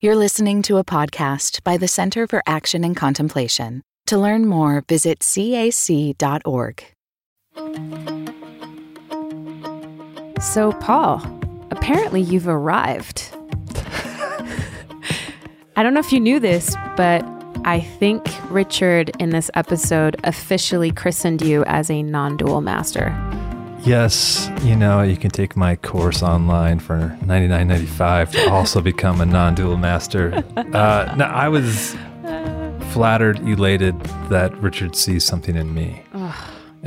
You're listening to a podcast by the Center for Action and Contemplation. To learn more, visit cac.org. So, Paul, apparently you've arrived. I don't know if you knew this, but I think Richard in this episode officially christened you as a non-dual master. Yes, you can take my course online for $99.95 to also become a non-dual master. No, I was flattered, elated that Richard sees something in me. Yeah.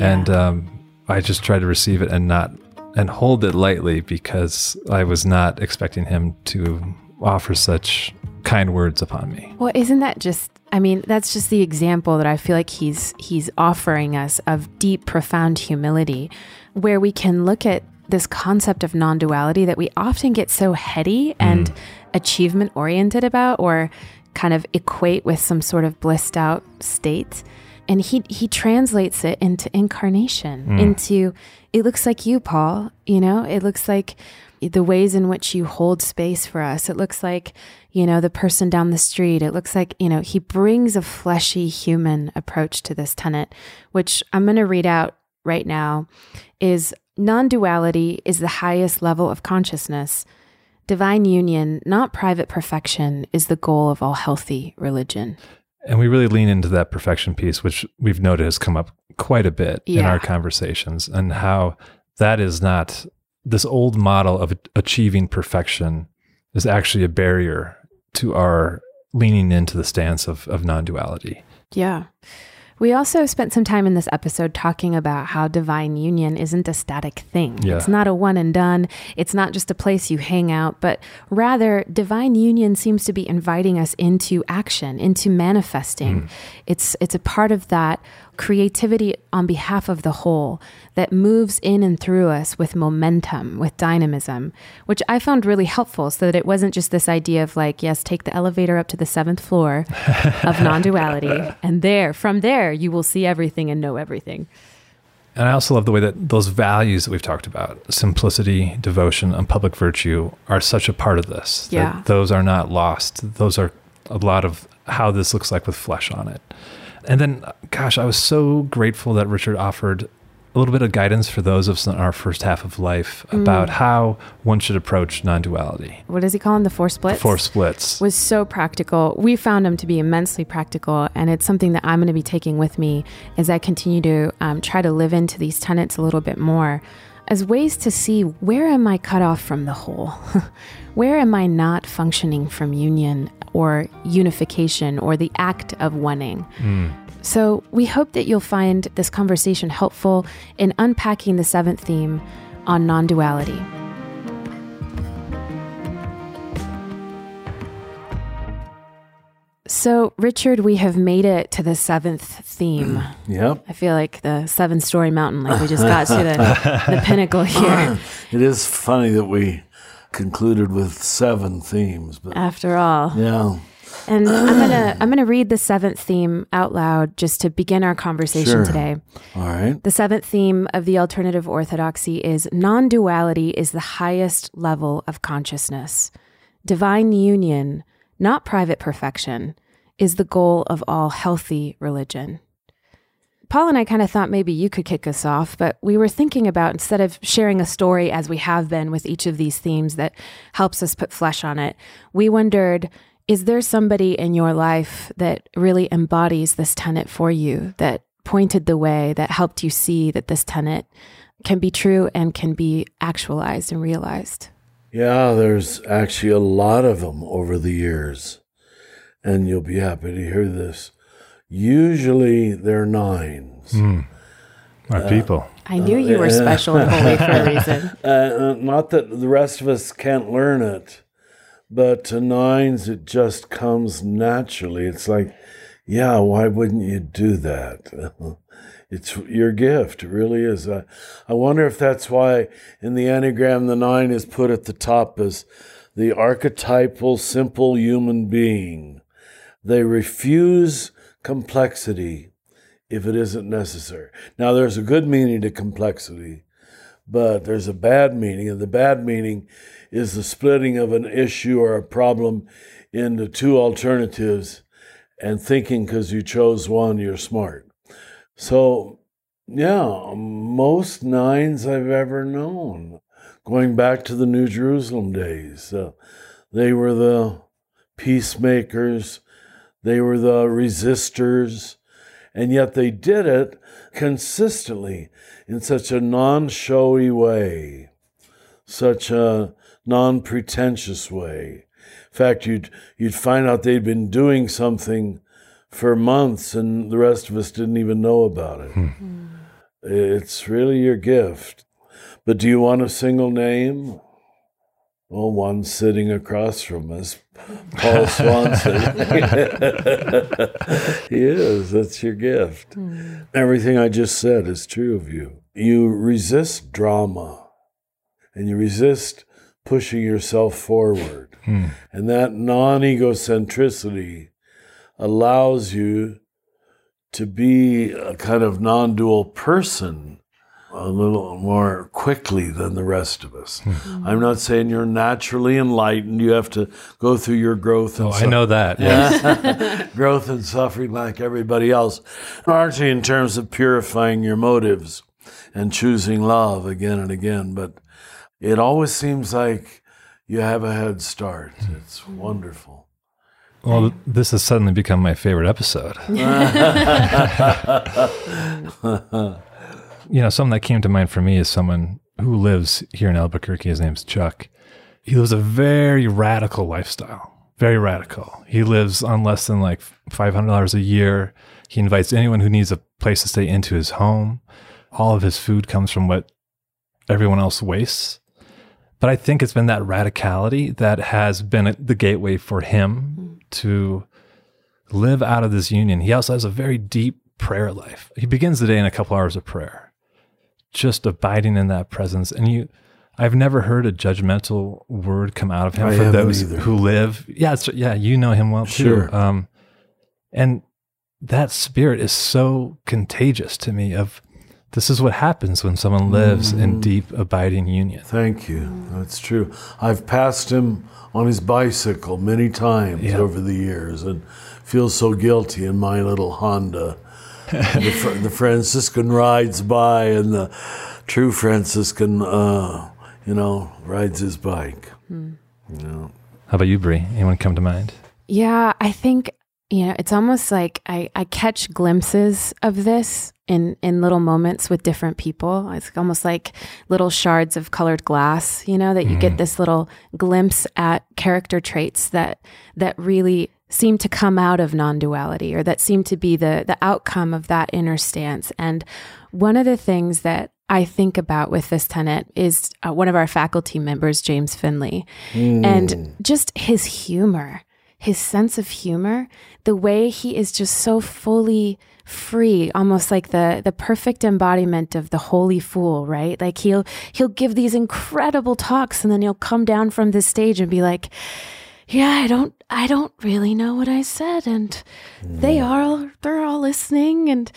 And I just try to receive it and hold it lightly because I was not expecting him to offer such kind words upon me. Well, isn't that that's just the example that I feel like he's offering us of deep, profound humility, where we can look at this concept of non-duality that we often get so heady and achievement-oriented about, or kind of equate with some sort of blissed out state. And he translates it into incarnation, into, it looks like you, Paul, it looks like the ways in which you hold space for us. It looks like, the person down the street. It looks like, he brings a fleshy human approach to this tenet, which I'm going to read out right now, is non-duality is the highest level of consciousness. Divine union, not private perfection, is the goal of all healthy religion. And we really lean into that perfection piece, which we've noted has come up quite a bit in our conversations, and how that is not, this old model of achieving perfection is actually a barrier to our leaning into the stance of non-duality. Yeah. We also spent some time in this episode talking about how divine union isn't a static thing. Yeah. It's not a one and done. It's not just a place you hang out, but rather divine union seems to be inviting us into action, into manifesting. It's a part of that creativity on behalf of the whole that moves in and through us with momentum, with dynamism, which I found really helpful, so that it wasn't just this idea of like, yes, take the elevator up to the 7th floor of non-duality, and from there, you will see everything and know everything. And I also love the way that those values that we've talked about, simplicity, devotion, and public virtue, are such a part of this. Yeah. That those are not lost. Those are a lot of how this looks like with flesh on it. And then, gosh, I was so grateful that Richard offered a little bit of guidance for those of us in our first half of life about how one should approach non-duality. What does he call them? The 4 splits? The 4 splits. Was so practical. We found him to be immensely practical, and it's something that I'm going to be taking with me as I continue to try to live into these tenets a little bit more, as ways to see, where am I cut off from the whole? Where am I not functioning from union or unification or the act of oneing? So we hope that you'll find this conversation helpful in unpacking the 7th theme on non-duality. So, Richard, we have made it to the 7th theme. Yep. I feel like the 7-story mountain, like we just got to the pinnacle here. It is funny that we concluded with 7 themes, but after all. Yeah. And I'm gonna read the 7th theme out loud just to begin our conversation today. All right. The 7th theme of the alternative orthodoxy is non-duality is the highest level of consciousness. Divine union, not private perfection, is the goal of all healthy religion. Paul and I kind of thought maybe you could kick us off, but we were thinking about, instead of sharing a story as we have been with each of these themes that helps us put flesh on it, we wondered, is there somebody in your life that really embodies this tenet for you, that pointed the way, that helped you see that this tenet can be true and can be actualized and realized? Yeah, there's actually a lot of them over the years, and you'll be happy to hear this. Usually they're 9s. Our people. I knew you were special and holy for a reason. Not that the rest of us can't learn it, but to 9s, it just comes naturally. It's like, yeah, why wouldn't you do that? It's your gift. It really is. I wonder if that's why in the Enneagram, the 9 is put at the top as the archetypal, simple human being. They refuse complexity if it isn't necessary. Now, there's a good meaning to complexity, but there's a bad meaning, and the bad meaning is the splitting of an issue or a problem into two alternatives and thinking because you chose one, you're smart. So, yeah, most nines I've ever known, going back to the New Jerusalem days, they were the peacemakers, they were the resistors, and yet they did it consistently in such a non-showy way, such a non-pretentious way. In fact, you'd find out they'd been doing something for months and the rest of us didn't even know about it. It's really your gift. But do you want a single name? Well, one sitting across from us, Paul Swanson. He is. That's your gift. Everything I just said is true of you. You resist drama, and you resist pushing yourself forward. And that non-egocentricity allows you to be a kind of non-dual person a little more quickly than the rest of us. I'm not saying you're naturally enlightened. You have to go through your growth. And I know that. Yeah. Growth and suffering like everybody else. Largely in terms of purifying your motives and choosing love again and again. But it always seems like you have a head start. It's wonderful. Well, this has suddenly become my favorite episode. Something that came to mind for me is someone who lives here in Albuquerque. His name's Chuck. He lives a very radical lifestyle, very radical. He lives on less than like $500 a year. He invites anyone who needs a place to stay into his home. All of his food comes from what everyone else wastes. But I think it's been that radicality that has been the gateway for him to live out of this union. He also has a very deep prayer life. He begins the day in a couple hours of prayer, just abiding in that presence. And I've never heard a judgmental word come out of him for those who live. Yeah, you know him well too. Sure. And that spirit is so contagious to me of this is what happens when someone lives in deep, abiding union. Thank you. That's true. I've passed him on his bicycle many times over the years and feel so guilty in my little Honda. The Franciscan rides by and the true Franciscan, rides his bike. How about you, Bree? Anyone come to mind? Yeah, I think, it's almost like I catch glimpses of this in little moments with different people. It's almost like little shards of colored glass, that you get this little glimpse at character traits that really seem to come out of non-duality, or that seem to be the outcome of that inner stance. And one of the things that I think about with this tenet is one of our faculty members, James Finley, and just his humor, his sense of humor, the way he is just so fully free, almost like the perfect embodiment of the holy fool, right? Like he'll give these incredible talks, and then he'll come down from the stage and be like, yeah, I don't really know what I said, and they're all listening, and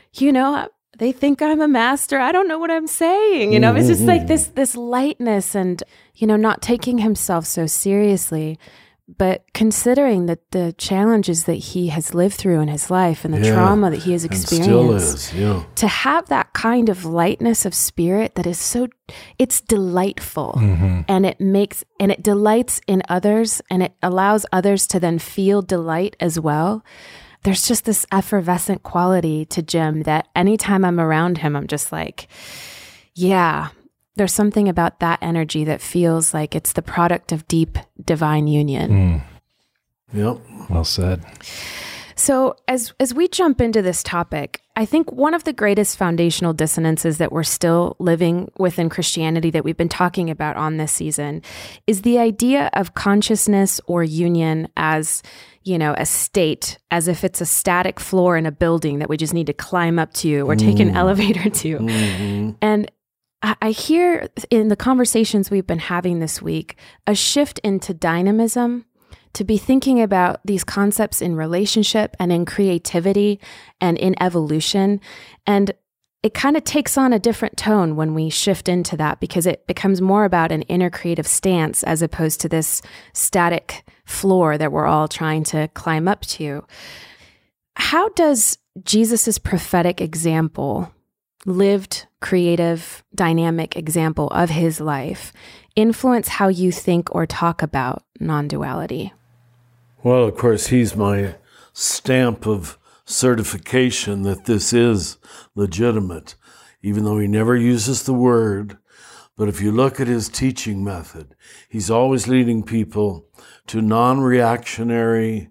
they think I'm a master. I don't know what I'm saying. It's just like this lightness, and not taking himself so seriously, but considering that the challenges that he has lived through in his life and the trauma that he has experienced, to have that kind of lightness of spirit that is it's delightful, and it delights in others, and it allows others to then feel delight as well. There's just this effervescent quality to Jim that anytime I'm around him, I'm just like, yeah, there's something about that energy that feels like it's the product of deep divine union. Yep. Well said. So as we jump into this topic, I think one of the greatest foundational dissonances that we're still living within Christianity that we've been talking about on this season is the idea of consciousness or union as, a state, as if it's a static floor in a building that we just need to climb up to or take an elevator to. And I hear in the conversations we've been having this week, a shift into dynamism, to be thinking about these concepts in relationship and in creativity and in evolution. And it kind of takes on a different tone when we shift into that, because it becomes more about an inner creative stance as opposed to this static floor that we're all trying to climb up to. How does Jesus's prophetic example, lived, creative, dynamic example of his life, influence how you think or talk about non-duality? Well, of course, he's my stamp of certification that this is legitimate, even though he never uses the word. But if you look at his teaching method, he's always leading people to non-reactionary,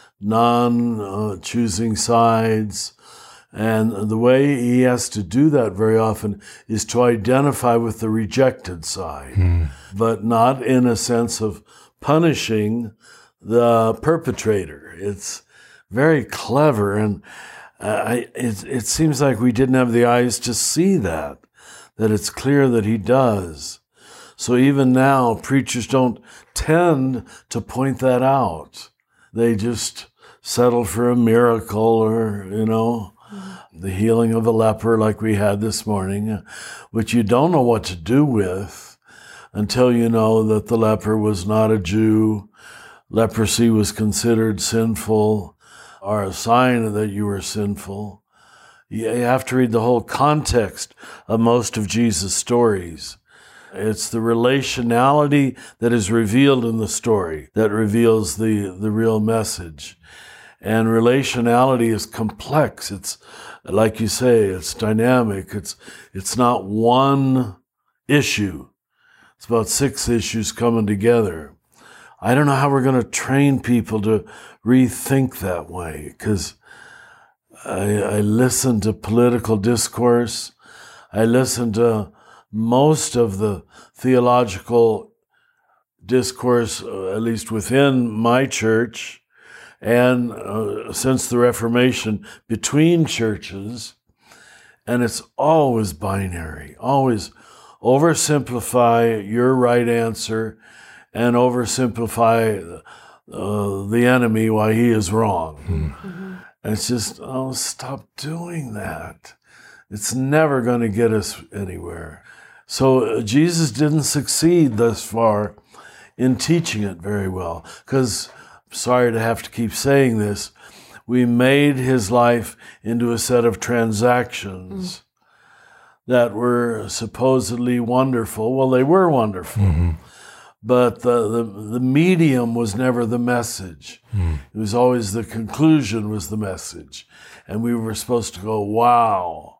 non-choosing sides. And the way he has to do that very often is to identify with the rejected side, but not in a sense of punishing the perpetrator. It's very clever, and it seems like we didn't have the eyes to see that it's clear that he does. So even now, preachers don't tend to point that out. They just settle for a miracle or, the healing of a leper like we had this morning, which you don't know what to do with until you know that the leper was not a Jew. Leprosy was considered sinful or a sign that you were sinful. You have to read the whole context of most of Jesus' stories. It's the relationality that is revealed in the story that reveals the real message. And relationality is complex. It's, like you say, it's dynamic. It's not one issue. It's about 6 issues coming together. I don't know how we're going to train people to rethink that way, because I listen to political discourse. I listen to most of the theological discourse, at least within my church, and since the Reformation, between churches, and it's always binary, always oversimplify your right answer and oversimplify the enemy why he is wrong. Mm-hmm. And it's just, stop doing that. It's never going to get us anywhere. So Jesus didn't succeed thus far in teaching it very well, because, sorry to have to keep saying this, we made his life into a set of transactions that were supposedly wonderful. Well, they were wonderful. Mm-hmm. But the medium was never the message. It was always the conclusion was the message. And we were supposed to go, wow.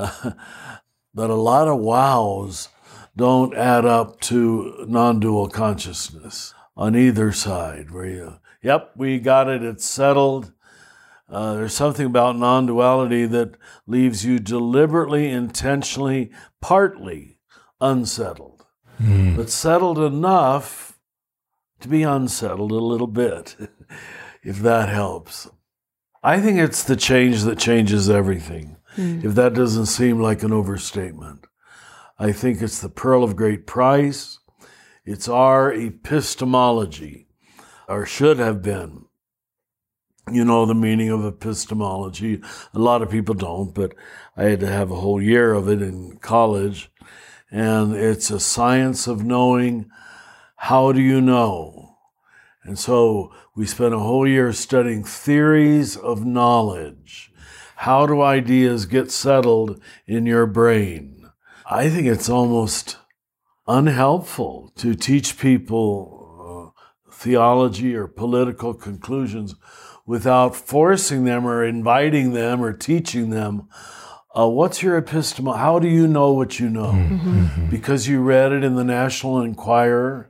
But a lot of wows don't add up to non-dual consciousness on either side, where we got it, it's settled. There's something about non-duality that leaves you deliberately, intentionally, partly unsettled. But settled enough to be unsettled a little bit, if that helps. I think it's the change that changes everything, if that doesn't seem like an overstatement. I think it's the pearl of great price. It's our epistemology, or should have been. You know the meaning of epistemology. A lot of people don't, but I had to have a whole year of it in college. And it's a science of knowing. How do you know? And so we spent a whole year studying theories of knowledge. How do ideas get settled in your brain? I think it's almost unhelpful to teach people theology or political conclusions without forcing them or inviting them or teaching them. What's your epistemology? How do you know what you know? Mm-hmm. Because you read it in the National Enquirer?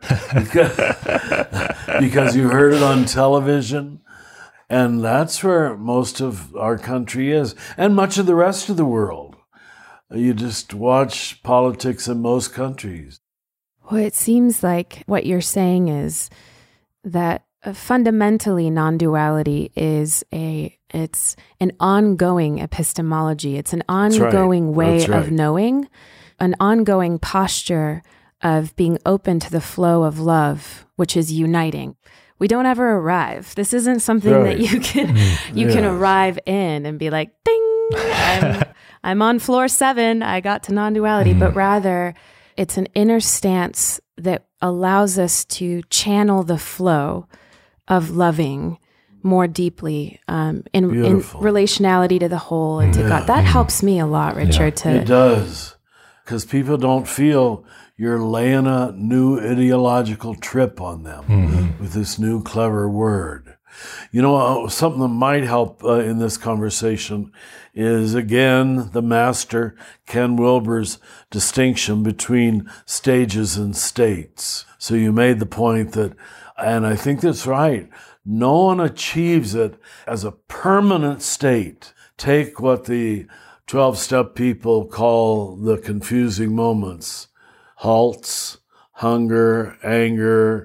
Because you heard it on television? And that's where most of our country is, and much of the rest of the world. You just watch politics in most countries. Well, it seems like what you're saying is that fundamentally non-duality is it's an ongoing epistemology. It's an ongoing way of knowing, an ongoing posture of being open to the flow of love, which is uniting. We don't ever arrive. This isn't something that you can arrive in and be like, ding, I'm on floor 7. I got to non-duality, but rather it's an inner stance that allows us to channel the flow of loving more deeply in relationality to the whole and to God. That helps me a lot, Richard. It does, because people don't feel you're laying a new ideological trip on them with this new clever word. You know, something that might help in this conversation is, again, the master Ken Wilber's distinction between stages and states. So you made the point that, and I think that's right, no one achieves it as a permanent state. Take what the 12-step people call the confusing moments: halts, hunger, anger,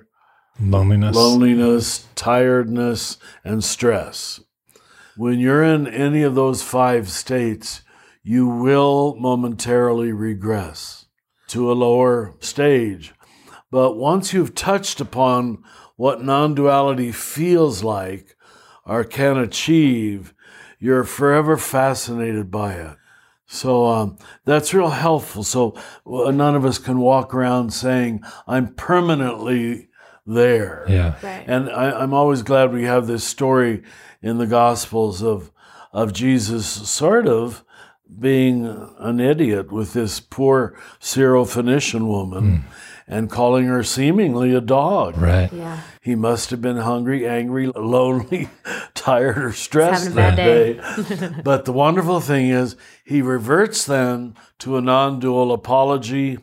loneliness, tiredness, and stress. When you're in any of those 5 states, you will momentarily regress to a lower stage. But once you've touched upon what non-duality feels like or can achieve, you're forever fascinated by it. So that's real helpful. So none of us can walk around saying, I'm permanently there. Yeah. Right. And I'm always glad we have this story in the Gospels of Jesus sort of being an idiot with this poor Syrophoenician woman and calling her seemingly a dog. Right. Yeah. He must have been hungry, angry, lonely, tired, or stressed Having a bad day. But the wonderful thing is he reverts then to a non-dual apology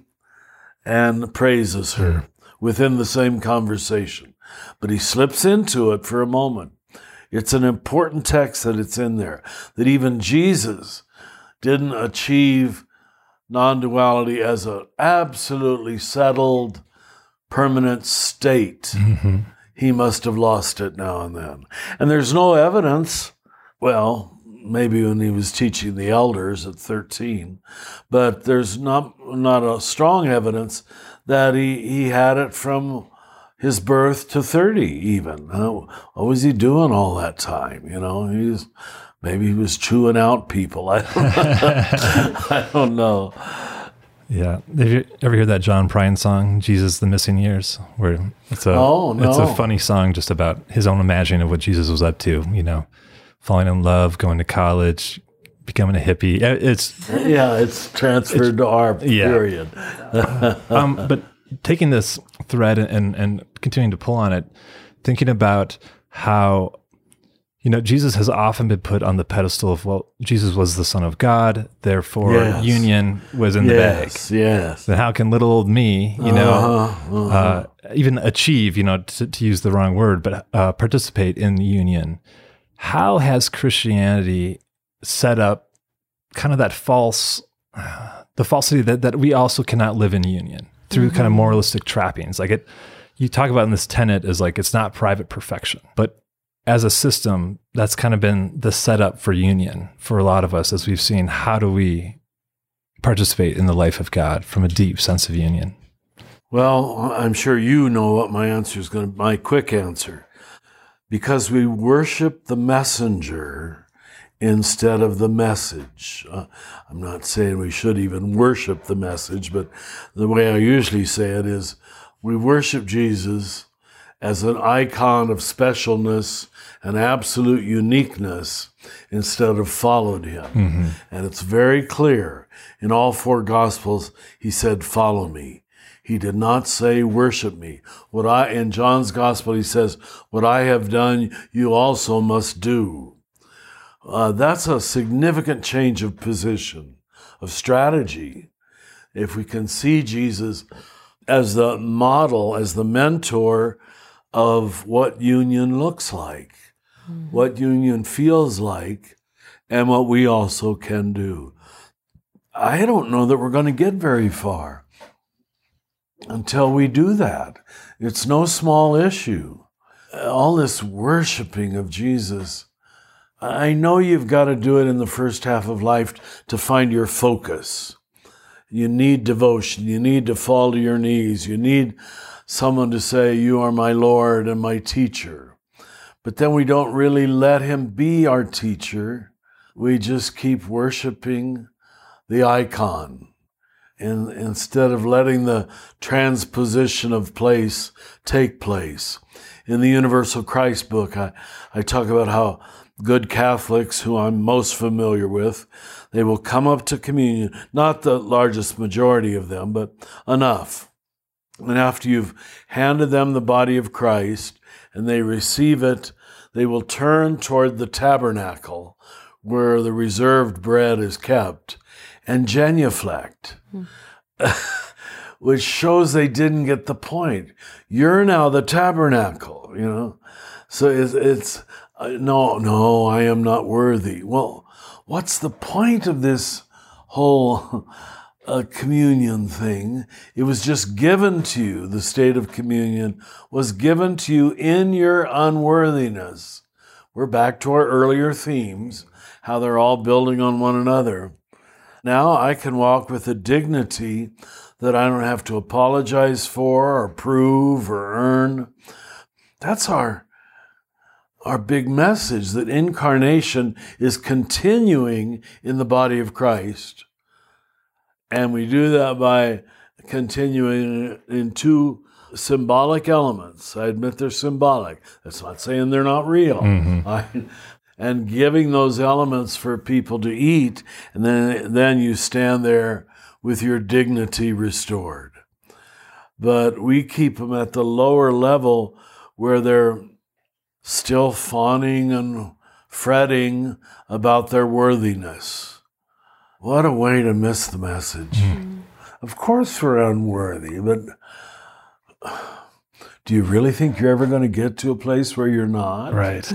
and praises her within the same conversation. But he slips into it for a moment. It's an important text that it's in there, that even Jesus didn't achieve non-duality as an absolutely settled, permanent state. He must have lost it now and then. And there's no evidence, well, maybe when he was teaching the elders at 13, but there's not a strong evidence that he had it from his birth to 30 even. What was he doing all that time? You know, maybe he was chewing out people. I don't know. Yeah. Have you ever heard that John Prine song, Jesus, the Missing Years? Where it's a funny song just about his own imagining of what Jesus was up to, you know, falling in love, going to college, becoming a hippie. It's transferred to our period. But taking this thread and continuing to pull on it, thinking about how, you know, Jesus has often been put on the pedestal of, well, Jesus was the Son of God, therefore union was in the bag. Yes. Then how can little old me, you know, even achieve, you know, to use the wrong word, but participate in union? How has Christianity set up kind of that the falsity that we also cannot live in union through kind of moralistic trappings? Like you talk about in this tenet is like, it's not private perfection, but as a system, that's kind of been the setup for union for a lot of us, as we've seen, how do we participate in the life of God from a deep sense of union? Well, I'm sure you know what my answer is going to be, my quick answer. Because we worship the messenger instead of the message. I'm not saying we should even worship the message, but the way I usually say it is we worship Jesus as an icon of specialness and absolute uniqueness instead of followed him. And it's very clear in all 4 Gospels, he said, follow me. He did not say, worship me. In John's Gospel, he says, what I have done, you also must do. That's a significant change of position, of strategy. If we can see Jesus as the model, as the mentor of what union looks like, what union feels like, and what we also can do. I don't know that we're going to get very far until we do that. It's no small issue. All this worshiping of Jesus, I know you've got to do it in the first half of life to find your focus. You need devotion. You need to fall to your knees. You need someone to say, you are my Lord and my teacher. But then we don't really let him be our teacher. We just keep worshiping the icon. And instead of letting the transposition of place take place. In the Universal Christ book, I talk about how good Catholics, who I'm most familiar with, they will come up to communion, not the largest majority of them, but enough. And after you've handed them the body of Christ and they receive it, they will turn toward the tabernacle where the reserved bread is kept and genuflect, which shows they didn't get the point. You're now the tabernacle, you know. So it's no, I am not worthy. Well, what's the point of this whole communion thing? It was just given to you. The state of communion was given to you in your unworthiness. We're back to our earlier themes, how they're all building on one another. Now I can walk with a dignity that I don't have to apologize for or prove or earn. That's our big message, that incarnation is continuing in the body of Christ. And we do that by continuing in two symbolic elements. I admit they're symbolic. That's not saying they're not real. And giving those elements for people to eat, and then you stand there with your dignity restored. But we keep them at the lower level where they're still fawning and fretting about their worthiness. What a way to miss the message. Of course we're unworthy, but do you really think you're ever going to get to a place where you're not? Right.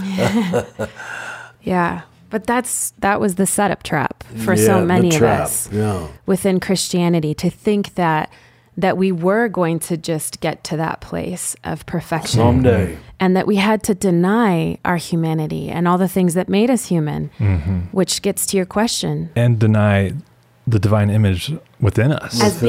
Yeah. But that was the setup trap for so many of us within Christianity, to think that we were going to just get to that place of perfection someday, and that we had to deny our humanity and all the things that made us human, which gets to your question. And deny the divine image within us. I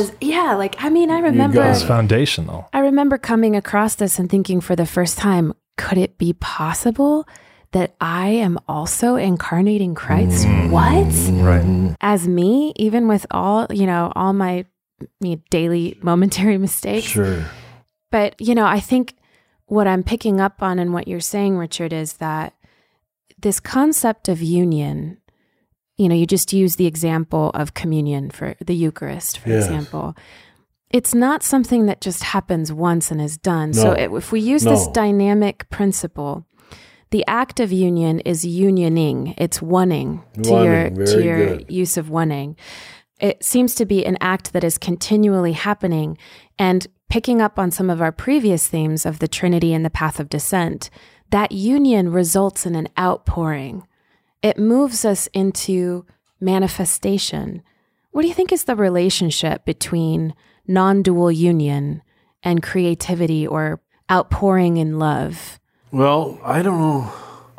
remember it's foundational. I remember coming across this and thinking for the first time, could it be possible that I am also incarnating Christ? What? Right. As me, even with all my daily momentary mistakes. Sure. But, I think what I'm picking up on and what you're saying, Richard, is that this concept of union, you just use the example of communion for the Eucharist, for example. It's not something that just happens once and is done. No. So if we use this dynamic principle, the act of union is unioning. It's oneing to your use of oneing. It seems to be an act that is continually happening. And picking up on some of our previous themes of the Trinity and the path of descent, that union results in an outpouring. It moves us into manifestation. What do you think is the relationship between non-dual union and creativity or outpouring in love? Well, I don't know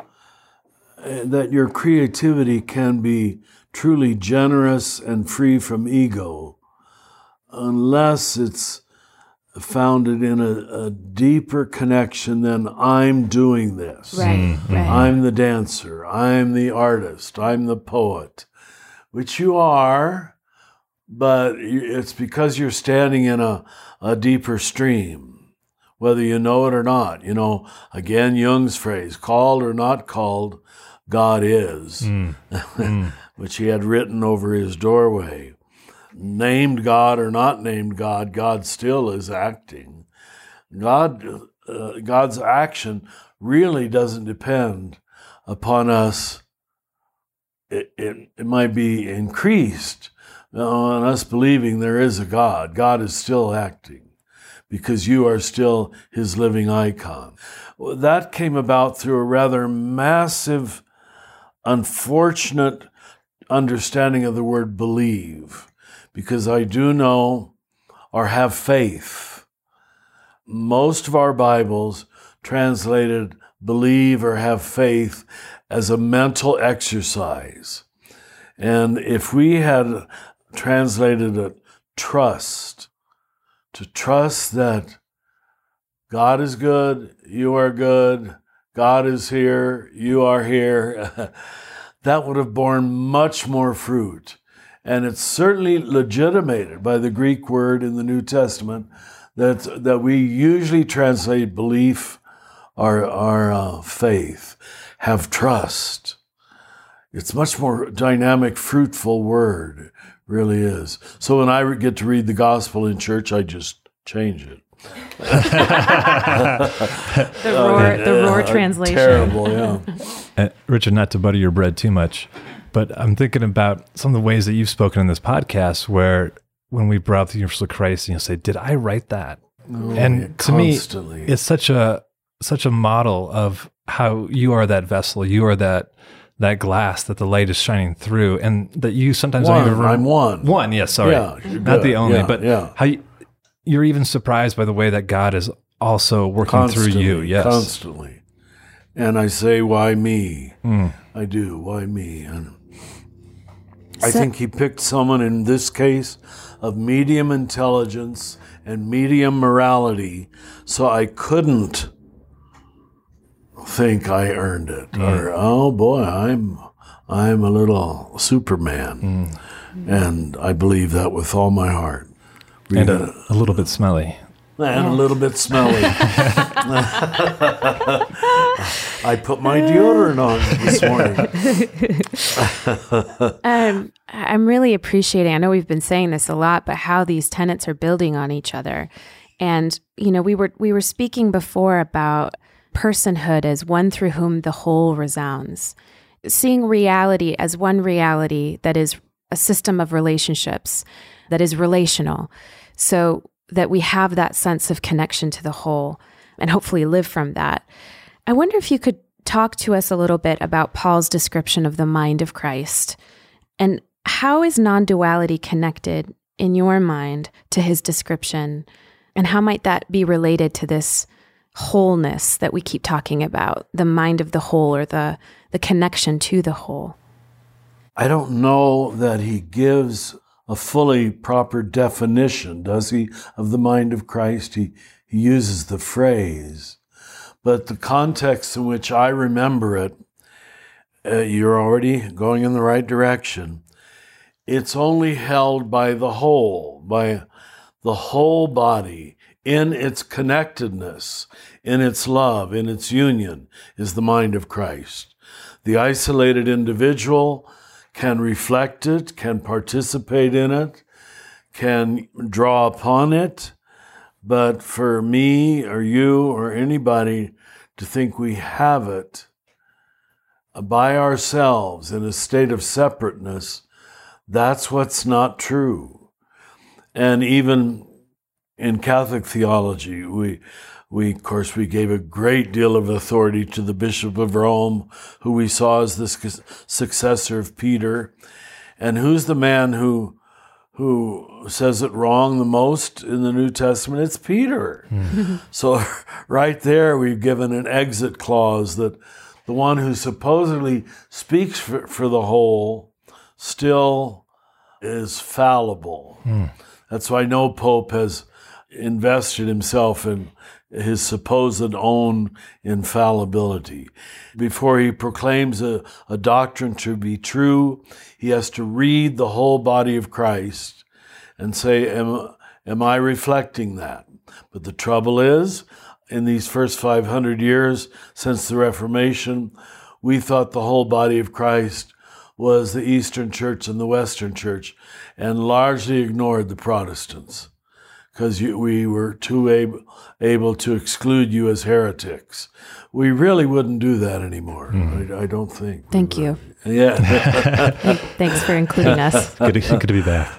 that your creativity can be truly generous and free from ego unless it's founded in a deeper connection than I'm doing this. Right. I'm the dancer. I'm the artist. I'm the poet, which you are, but it's because you're standing in a deeper stream, whether you know it or not. Again, Jung's phrase, called or not called, God is, which he had written over his doorway. Named God or not named God, God still is acting. God's action really doesn't depend upon us. It might be increased on us believing there is a God. God is still acting because you are still his living icon. That came about through a rather massive, unfortunate understanding of the word believe, because I do know or have faith. Most of our Bibles translated believe or have faith as a mental exercise. And if we had translated it trust, to trust that God is good, you are good, God is here, you are here, that would have borne much more fruit. And it's certainly legitimated by the Greek word in the New Testament that we usually translate belief our faith. Have trust. It's much more dynamic, fruitful word. It really is. So when I get to read the gospel in church, I just change it. the roar translation. Terrible, yeah. Richard, not to butter your bread too much, but I'm thinking about some of the ways that you've spoken in this podcast where when we brought up the universal Christ, and you'll say, did I write that? Oh, and to constantly. me, it's such a model of how you are that vessel, you are that glass that the light is shining through, and that you sometimes don't even remember. I'm one. One, yes, sorry. Yeah, not the only, yeah, but yeah. how you're even surprised by the way that God is also working through you. Yes. Constantly. And I say, why me? I do. Why me? And I think he picked someone in this case of medium intelligence and medium morality, so I couldn't think I earned it, or oh boy, I'm a little Superman, and I believe that with all my heart. And a little bit smelly. And a little bit smelly. I put my deodorant on this morning. I'm really appreciating, I know we've been saying this a lot, but how these tenets are building on each other. And, we were speaking before about personhood as one through whom the whole resounds. Seeing reality as one reality that is a system of relationships, that is relational, so that we have that sense of connection to the whole and hopefully live from that. I wonder if you could talk to us a little bit about Paul's description of the mind of Christ, and how is non-duality connected in your mind to his description, and how might that be related to this wholeness that we keep talking about, the mind of the whole, or the connection to the whole? I don't know that he gives a fully proper definition, does he, of the mind of Christ? He uses the phrase, but the context in which I remember it, you're already going in the right direction. It's only held by the whole body, in its connectedness, in its love, in its union, is the mind of Christ. The isolated individual can reflect it, can participate in it, can draw upon it, but for me or you or anybody to think we have it by ourselves in a state of separateness, that's what's not true. And even in Catholic theology, we gave a great deal of authority to the Bishop of Rome, who we saw as the successor of Peter. And who's the man who says it wrong the most in the New Testament? It's Peter. So right there, we've given an exit clause that the one who supposedly speaks for the whole still is fallible. That's why no pope has invested himself in his supposed own infallibility. Before he proclaims a doctrine to be true, he has to read the whole body of Christ and say, am I reflecting that? But the trouble is, in these first 500 years since the Reformation, we thought the whole body of Christ was the Eastern Church and the Western Church, and largely ignored the Protestants, because we were too able to exclude you as heretics. We really wouldn't do that anymore. I don't think. Thank you. Yeah. Thanks for including us. Good to be back.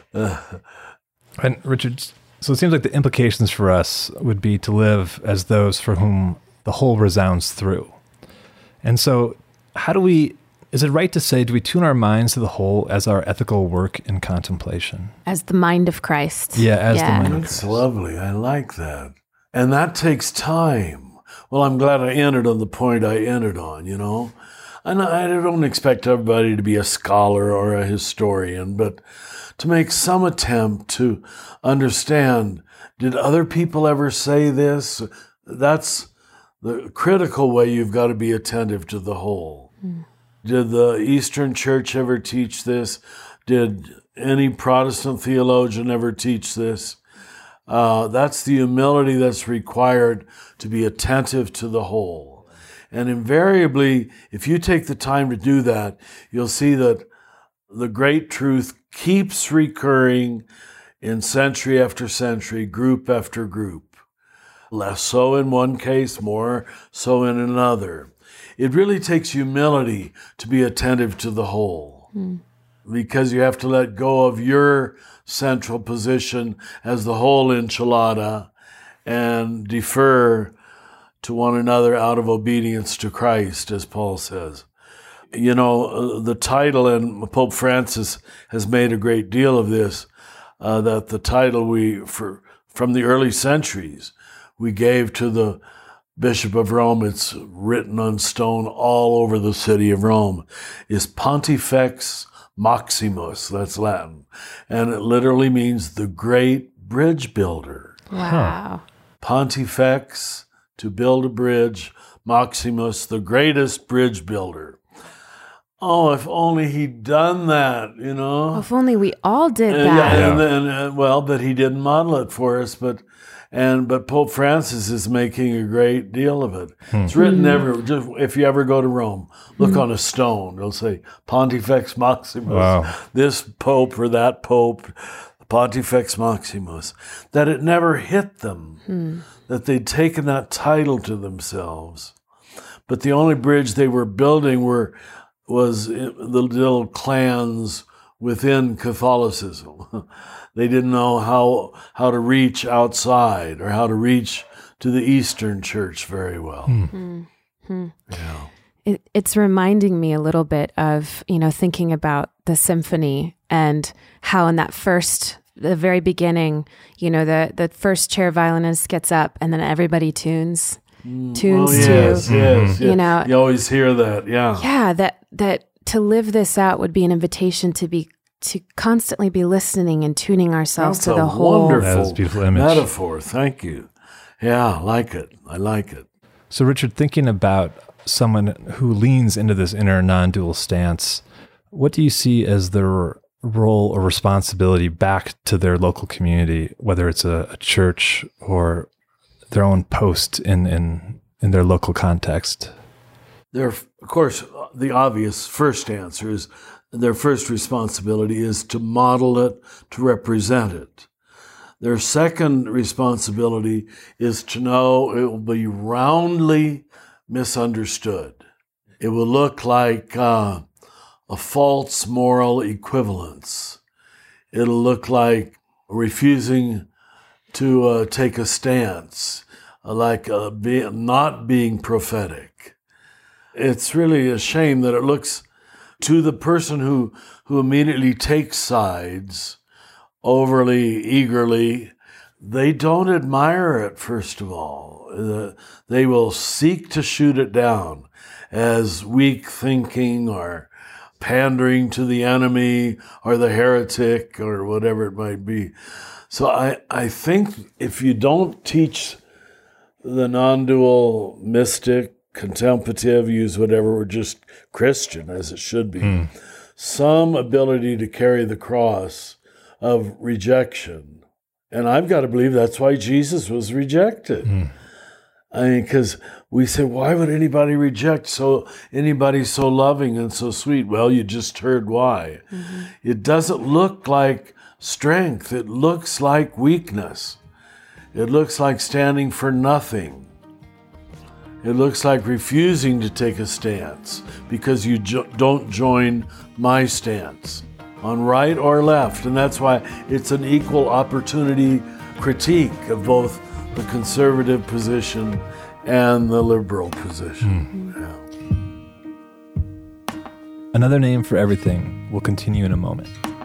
And Richard, so it seems like the implications for us would be to live as those for whom the whole resounds through. And so is it right to say, do we tune our minds to the whole as our ethical work and contemplation? As the mind of Christ. Yeah, the mind of Christ. That's lovely. I like that. And that takes time. Well, I'm glad I ended on the point I ended on, And I don't expect everybody to be a scholar or a historian, but to make some attempt to understand, did other people ever say this? That's the critical way you've got to be attentive to the whole. Did the Eastern Church ever teach this? Did any Protestant theologian ever teach this? That's the humility that's required to be attentive to the whole. And invariably, if you take the time to do that, you'll see that the great truth keeps recurring in century after century, group after group. Less so in one case, more so in another. It really takes humility to be attentive to the whole, because you have to let go of your central position as the whole enchilada and defer to one another out of obedience to Christ, as Paul says. You know, the title, and Pope Francis has made a great deal of this, that the title from the early centuries we gave to the Bishop of Rome, it's written on stone all over the city of Rome, is Pontifex Maximus, that's Latin. And it literally means the great bridge builder. Wow. Pontifex, to build a bridge, Maximus, the greatest bridge builder. Oh, if only he'd done that, you know. If only we all did that. Yeah, but he didn't model it for us. But Pope Francis is making a great deal of it. It's written everywhere. Just if you ever go to Rome, look on a stone. It'll say Pontifex Maximus. Wow. This pope or that pope, Pontifex Maximus. That it never hit them. That they'd taken that title to themselves. But the only bridge they were building was the little clans within Catholicism. They didn't know how to reach outside or how to reach to the Eastern Church very well. Yeah. It's reminding me a little bit of, thinking about the symphony and how in the very beginning, the first chair violinist gets up and then everybody tunes yes, to, yes. you always hear that, yeah. Yeah, that to live this out would be an invitation to constantly be listening and tuning ourselves That's to the whole. That was a beautiful image. Metaphor, thank you. Yeah, I like it. So Richard, thinking about someone who leans into this inner non-dual stance, what do you see as their role or responsibility back to their local community, whether it's a church or their own post in their local context? Of course, the obvious first answer is their first responsibility is to model it, to represent it. Their second responsibility is to know it will be roundly misunderstood. It will look like a false moral equivalence. It'll look like refusing to take a stance, like not being prophetic. It's really a shame that it looks to the person who immediately takes sides overly eagerly. They don't admire it, first of all. They will seek to shoot it down as weak thinking or pandering to the enemy or the heretic or whatever it might be. So I think if you don't teach the non-dual mystic, contemplative, use whatever, or just Christian as it should be, some ability to carry the cross of rejection. And I've got to believe that's why Jesus was rejected. I mean, because we say, why would anybody reject anybody so loving and so sweet? Well, you just heard why. It doesn't look like strength. It looks like weakness. It looks like standing for nothing. It looks like refusing to take a stance because you don't join my stance on right or left. And that's why it's an equal opportunity critique of both the conservative position and the liberal position. Yeah. Another name for everything will continue in a moment.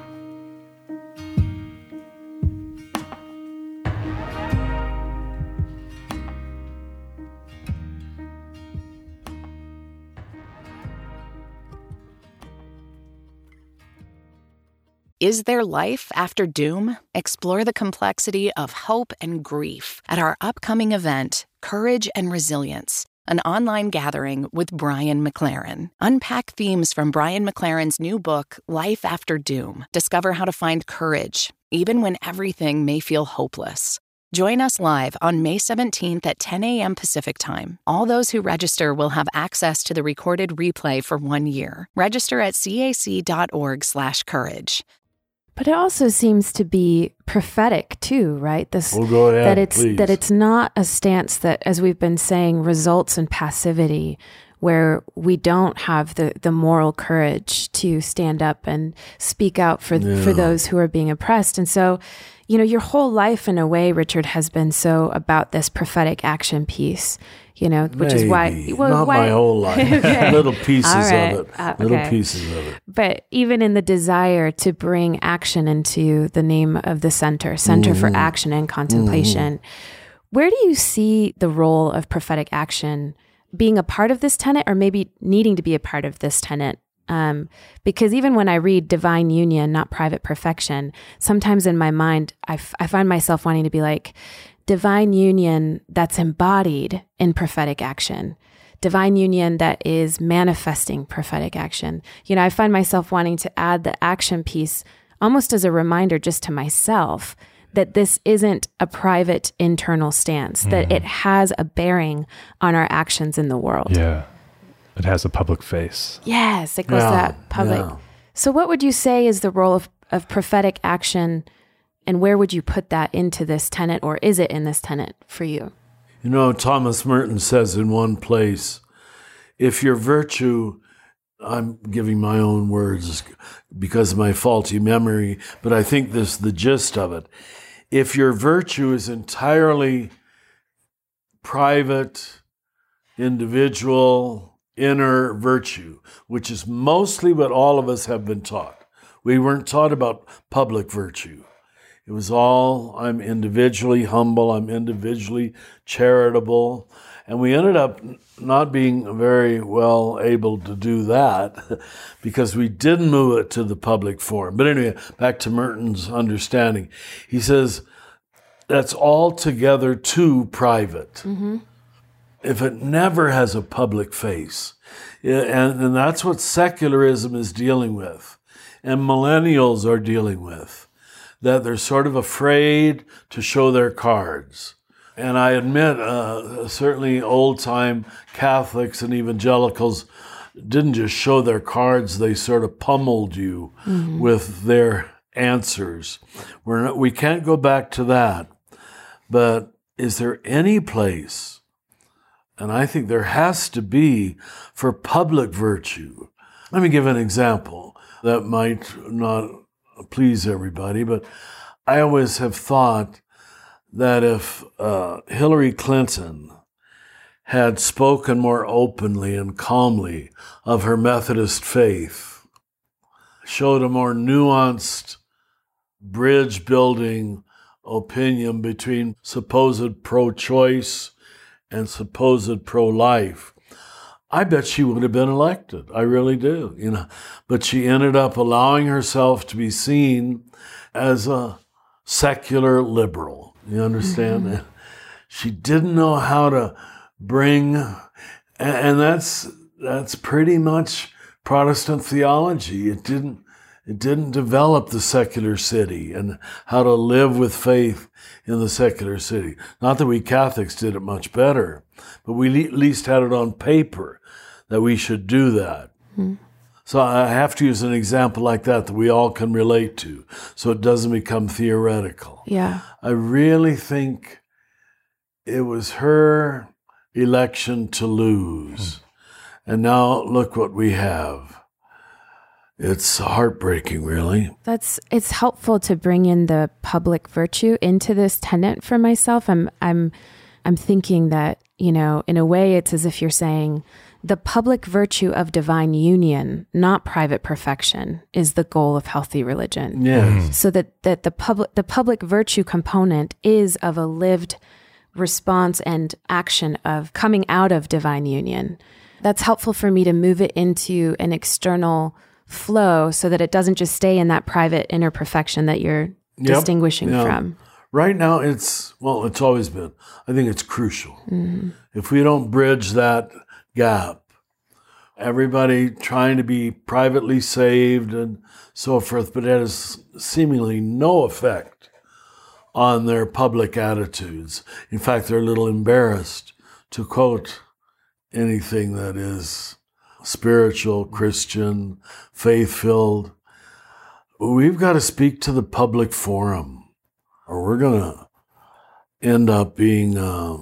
Is there life after doom? Explore the complexity of hope and grief at our upcoming event, Courage and Resilience, an online gathering with Brian McLaren. Unpack themes from Brian McLaren's new book, Life After Doom. Discover how to find courage, even when everything may feel hopeless. Join us live on May 17th at 10 a.m. Pacific Time. All those who register will have access to the recorded replay for 1 year. Register at cac.org/courage. But it also seems to be prophetic too, right? Go ahead, please. That it's not a stance that, as we've been saying, results in passivity, where we don't have the moral courage to stand up and speak out for those who are being oppressed. And so, your whole life in a way, Richard, has been so about this prophetic action piece, which is why... Well, not my whole life. Okay. Little pieces right. of it. Little pieces of it. But even in the desire to bring action into the name of the Center for Action and Contemplation, where do you see the role of prophetic action being a part of this tenet, or maybe needing to be a part of this tenet? Because even when I read divine union, not private perfection, sometimes in my mind, I find myself wanting to be like, divine union that's embodied in prophetic action, divine union that is manifesting prophetic action. I find myself wanting to add the action piece almost as a reminder just to myself that this isn't a private internal stance, that it has a bearing on our actions in the world. Yeah. It has a public face. Yes, it goes to that public. Yeah. So what would you say is the role of prophetic action, and where would you put that into this tenet, or is it in this tenet for you? Thomas Merton says in one place, if your virtue, I'm giving my own words because of my faulty memory, but I think this is the gist of it. If your virtue is entirely private, individual, inner virtue, which is mostly what all of us have been taught. We weren't taught about public virtue. It was all, I'm individually humble, I'm individually charitable. And we ended up not being very well able to do that because we didn't move it to the public forum. But anyway, back to Merton's understanding. He says, that's altogether too private. Mm-hmm. If it never has a public face. And that's what secularism is dealing with, and millennials are dealing with, that they're sort of afraid to show their cards. And I admit, certainly old-time Catholics and evangelicals didn't just show their cards, they sort of pummeled you with their answers. We can't go back to that. But is there any place, and I think there has to be, for public virtue? Let me give an example that might not please everybody, but I always have thought that if Hillary Clinton had spoken more openly and calmly of her Methodist faith, showed a more nuanced bridge-building opinion between supposed pro-choice and supposed pro-life, I bet she would have been elected. I really do, But she ended up allowing herself to be seen as a secular liberal. You understand? Mm-hmm. She didn't know how to bring, and that's pretty much Protestant theology. It didn't develop the secular city and how to live with faith in the secular city. Not that we Catholics did it much better, but we at least had it on paper that we should do that. Mm-hmm. So I have to use an example like that we all can relate to, so it doesn't become theoretical. Yeah. I really think it was her election to lose. And now look what we have. It's heartbreaking, really. It's helpful to bring in the public virtue into this tenet for myself. I'm thinking that, in a way it's as if you're saying the public virtue of divine union, not private perfection, is the goal of healthy religion. Yes. So that the public virtue component is of a lived response and action of coming out of divine union. That's helpful for me to move it into an external flow so that it doesn't just stay in that private inner perfection that you're distinguishing from. Right now, it's always been. I think it's crucial. Mm-hmm. If we don't bridge that gap, everybody trying to be privately saved and so forth, but it has seemingly no effect on their public attitudes. In fact, they're a little embarrassed to quote anything that is spiritual, Christian, faith-filled. We've got to speak to the public forum, or we're going to end up being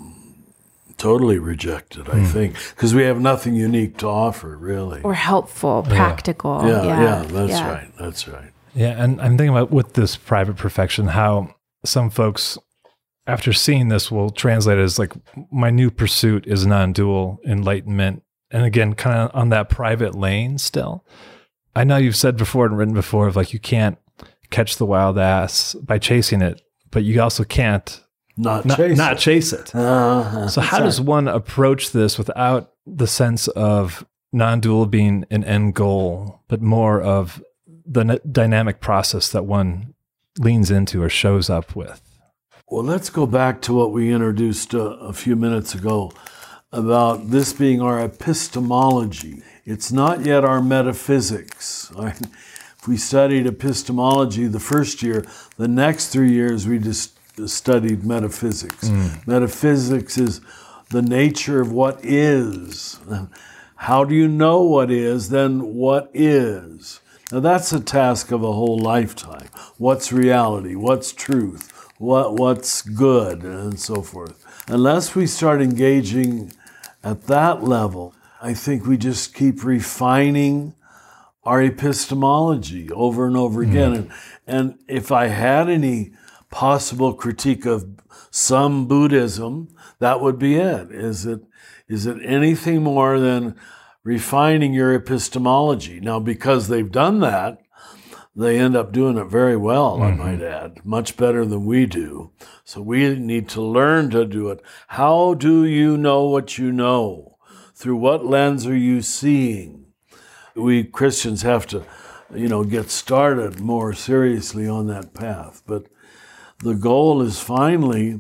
totally rejected, I think, because we have nothing unique to offer, really. Or helpful, practical. Yeah, that's right. Yeah, and I'm thinking about with this private perfection, how some folks, after seeing this, will translate it as like, my new pursuit is non-dual enlightenment. And again, kind of on that private lane still. I know you've said before and written before of like, you can't catch the wild ass by chasing it, but you also can't not chase it. So how does one approach this without the sense of non-dual being an end goal, but more of the dynamic process that one leans into or shows up with? Well, let's go back to what we introduced a few minutes ago about this being our epistemology. It's not yet our metaphysics. If we studied epistemology the first year, the next 3 years we just studied metaphysics. Metaphysics is the nature of what is. How do you know what is? Then what is? Now that's a task of a whole lifetime. What's reality? What's truth? What's good? And so forth. Unless we start engaging at that level, I think we just keep refining our epistemology over and over again. And if I had any possible critique of some Buddhism, that would be it. Is it anything more than refining your epistemology? Now, because they've done that, they end up doing it very well, I might add, much better than we do. So we need to learn to do it. How do you know what you know? Through what lens are you seeing? We Christians have to, get started more seriously on that path. But the goal is finally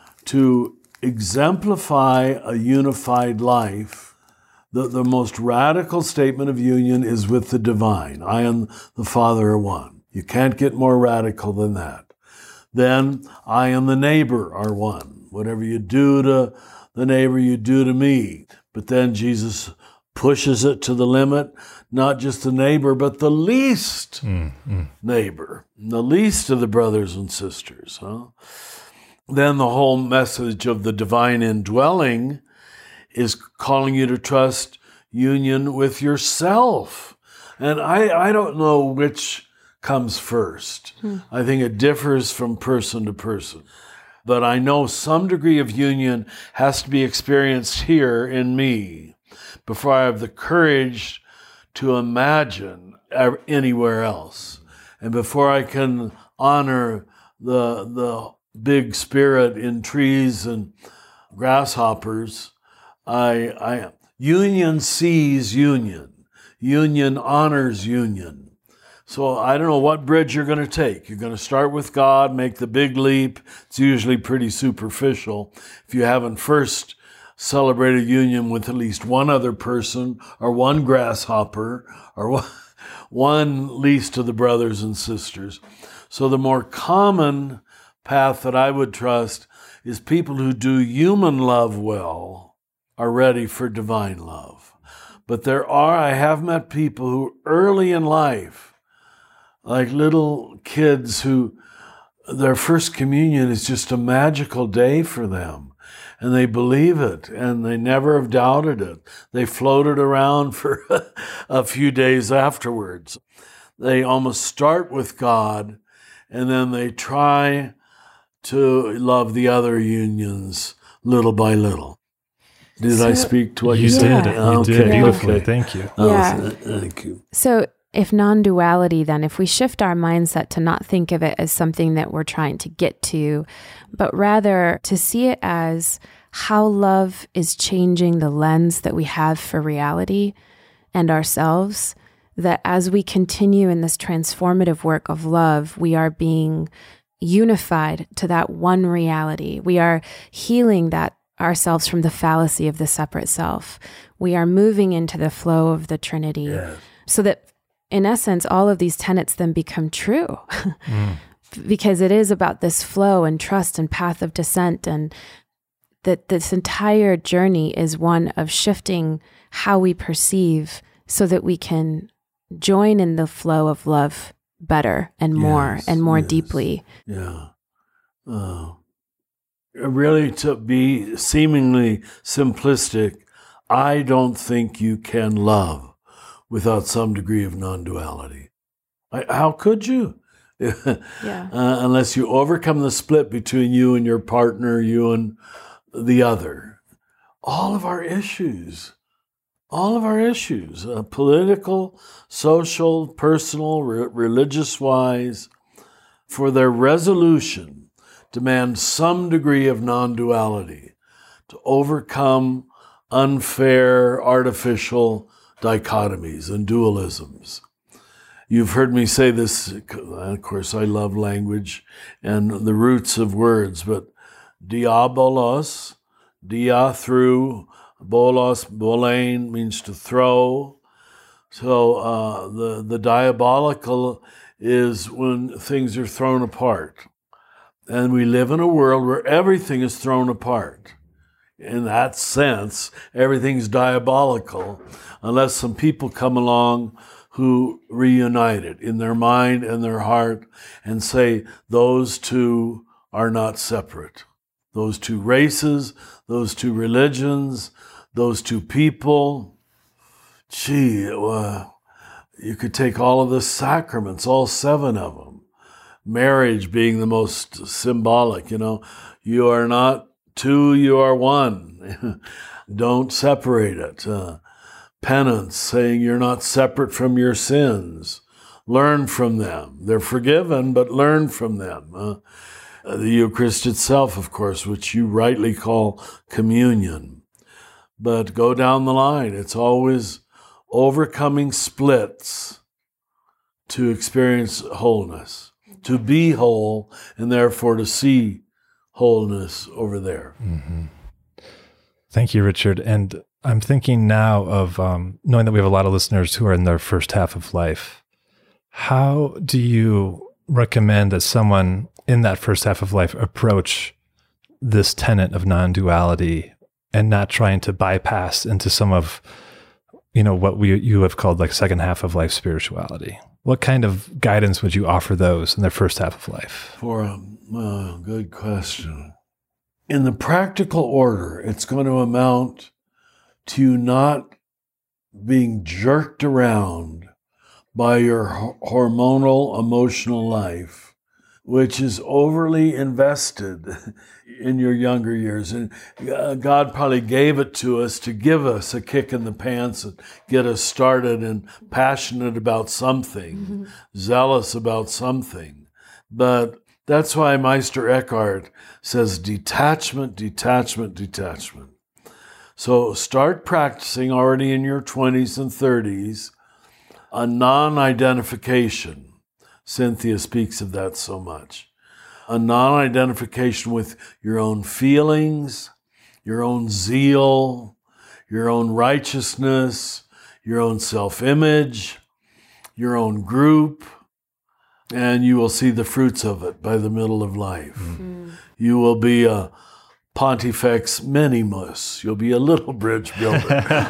to exemplify a unified life. The most radical statement of union is with the divine. I and the Father are one. You can't get more radical than that. Then I and the neighbor are one. Whatever you do to the neighbor, you do to me. But then Jesus pushes it to the limit, not just the neighbor, but the least neighbor, the least of the brothers and sisters. Then the whole message of the divine indwelling is calling you to trust union with yourself. And I don't know which comes first. I think it differs from person to person. But I know some degree of union has to be experienced here in me before I have the courage to imagine anywhere else. And before I can honor the big spirit in trees and grasshoppers, union sees union. Union honors union. So I don't know what bridge you're going to take. You're going to start with God, make the big leap. It's usually pretty superficial. If you haven't first celebrated union with at least one other person or one grasshopper or one least of the brothers and sisters. So the more common path that I would trust is people who do human love well are ready for divine love. But I have met people who early in life, like little kids who their first communion is just a magical day for them. And they believe it, and they never have doubted it. They floated around for a few days afterwards. They almost start with God, and then they try to love the other unions little by little. Did I speak to what you said? You did beautifully. Thank you. Thank you. So if non-duality, then if we shift our mindset to not think of it as something that we're trying to get to, but rather to see it as how love is changing the lens that we have for reality and ourselves, that as we continue in this transformative work of love, we are being unified to that one reality. We are healing that ourselves from the fallacy of the separate self. We are moving into the flow of the Trinity, so that in essence, all of these tenets then become true. because it is about this flow and trust and path of descent, and that this entire journey is one of shifting how we perceive so that we can join in the flow of love better and more deeply. Yeah. Really, to be seemingly simplistic, I don't think you can love without some degree of non-duality. How could you? Unless you overcome the split between you and your partner, you and the other. All of our issues, political, social, personal, religious-wise, for their resolution, demand some degree of non-duality to overcome unfair, artificial dichotomies and dualisms. You've heard me say this, of course, I love language and the roots of words, but diabolos, dia through, bolos, bolein means to throw. So the diabolical is when things are thrown apart. And we live in a world where everything is thrown apart. In that sense, everything's diabolical unless some people come along who reunite it in their mind and their heart and say those two are not separate. Those two races, those two religions, those two people. You could take all of the sacraments, all 7 of them. Marriage being the most symbolic, you are not two, you are one. Don't separate it. Penance, saying you're not separate from your sins. Learn from them. They're forgiven, but learn from them. The Eucharist itself, of course, which you rightly call communion. But go down the line. It's always overcoming splits to experience wholeness, to be whole, and therefore to see wholeness over there. Mm-hmm. Thank you, Richard. And I'm thinking now of knowing that we have a lot of listeners who are in their first half of life. How do you recommend that someone in that first half of life approach this tenet of non-duality and not trying to bypass into some of, what you have called like second half of life spirituality? What kind of guidance would you offer those in their first half of life? Good question. In the practical order, it's going to amount to you not being jerked around by your hormonal, emotional life, which is overly invested in your younger years. And God probably gave it to us to give us a kick in the pants and get us started and passionate about something, zealous about something. But that's why Meister Eckhart says detachment, detachment, detachment. So start practicing already in your 20s and 30s a non-identification. Cynthia speaks of that so much. A non-identification with your own feelings, your own zeal, your own righteousness, your own self-image, your own group, and you will see the fruits of it by the middle of life. Mm-hmm. You will be a Pontifex Minimus. You'll be a little bridge builder.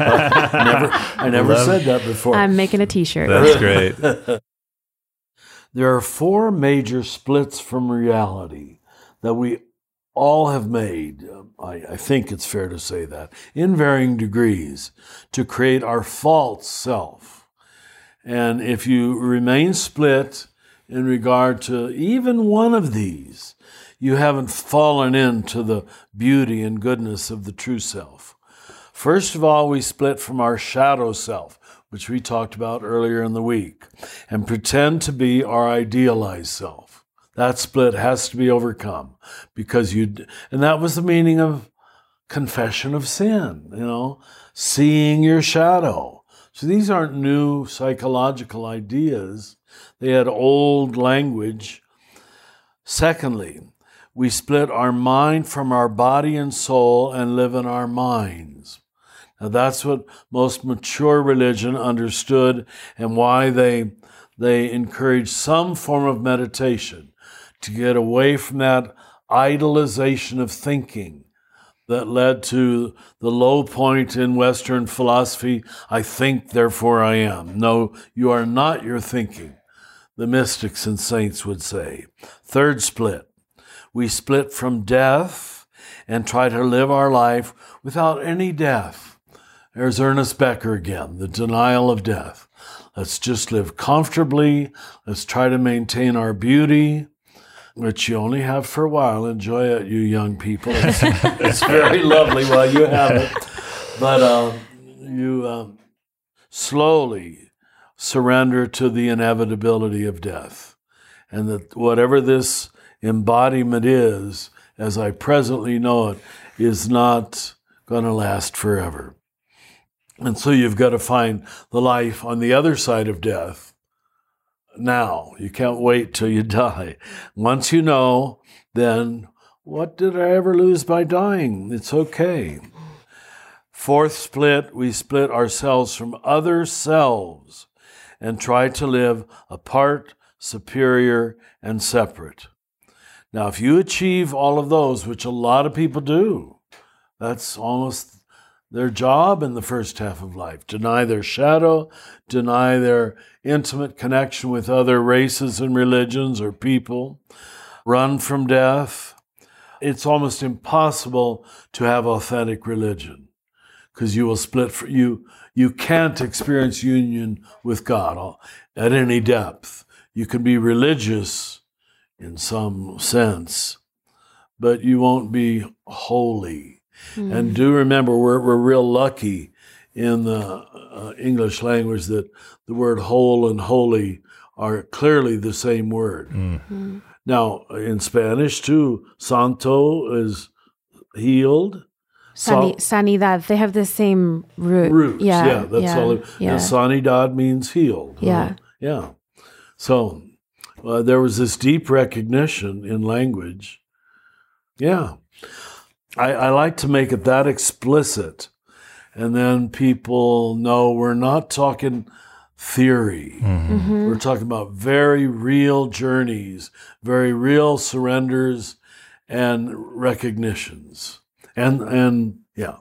I never said that before. I'm making a t-shirt. That's great. There are 4 major splits from reality that we all have made, I think it's fair to say that, in varying degrees, to create our false self. And if you remain split in regard to even one of these, you haven't fallen into the beauty and goodness of the true self. First of all, we split from our shadow self, which we talked about earlier in the week, and pretend to be our idealized self. That split has to be overcome and that was the meaning of confession of sin, seeing your shadow. So these aren't new psychological ideas. They had old language. Secondly, we split our mind from our body and soul and live in our minds. Now that's what most mature religion understood and why they encourage some form of meditation to get away from that idolization of thinking that led to the low point in Western philosophy. I think, therefore I am. No, you are not your thinking, the mystics and saints would say. Third split. We split from death and try to live our life without any death. There's Ernest Becker again, the denial of death. Let's just live comfortably. Let's try to maintain our beauty, which you only have for a while. Enjoy it, you young people. It's very lovely while you have it. But you slowly surrender to the inevitability of death. And that whatever this embodiment is, as I presently know it, is not going to last forever. And so you've got to find the life on the other side of death now. You can't wait till you die. Once you know, then what did I ever lose by dying? It's okay. Fourth split, we split ourselves from other selves and try to live apart, superior, and separate. Now, if you achieve all of those, which a lot of people do, that's almost their job in the first half of life. Deny their shadow, deny their intimate connection with other races and religions or people, run from death. It's almost impossible to have authentic religion because you will split. You can't experience union with God at any depth. You can be religious in some sense, but you won't be holy. And do remember, we're real lucky in the English language that the word whole and holy are clearly the same word. Now, in Spanish, too, santo is healed. Sanidad, they have the same root. Roots, yeah, that's all. And sanidad means healed. Yeah. Yeah. So there was this deep recognition in language. Yeah. I like to make it that explicit, and then people know we're not talking theory. We're talking about very real journeys, very real surrenders and recognitions. And yeah.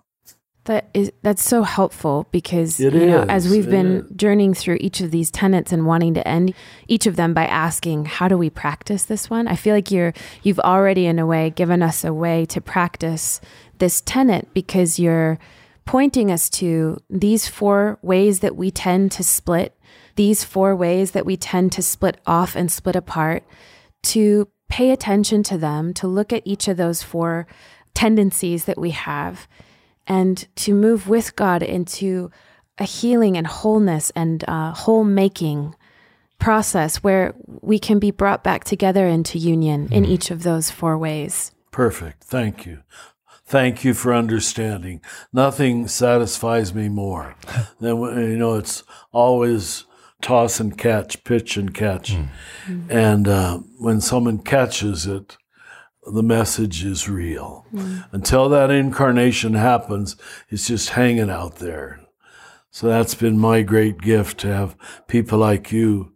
That's so helpful because as we've been journeying through each of these tenets and wanting to end each of them by asking, how do we practice this one? I feel like you've already in a way given us a way to practice this tenet because you're pointing us to these 4 ways that we tend to split, these 4 ways that we tend to split off and split apart, to pay attention to them, to look at each of those 4 tendencies that we have, and to move with God into a healing and wholeness and whole-making process where we can be brought back together into union in each of those 4 ways. Perfect. Thank you. Thank you for understanding. Nothing satisfies me more than, it's always toss and catch, pitch and catch. And when someone catches it, the message is real. Until that incarnation happens, it's just hanging out there. So that's been my great gift to have people like you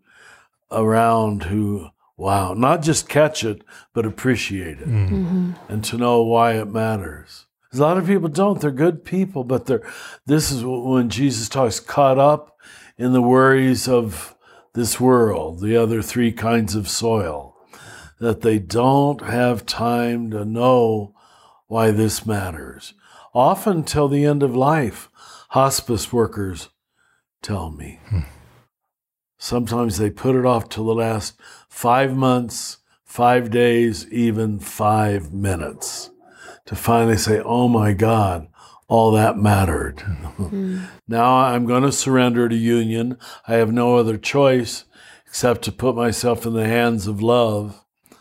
around who, not just catch it, but appreciate it and to know why it matters. A lot of people don't. They're good people, but this is when Jesus talks, caught up in the worries of this world, the other 3 kinds of soil, that they don't have time to know why this matters. Often till the end of life, hospice workers tell me. Sometimes they put it off till the last 5 months, 5 days, even 5 minutes to finally say, oh my God, all that mattered. Now I'm going to surrender to union. I have no other choice except to put myself in the hands of love.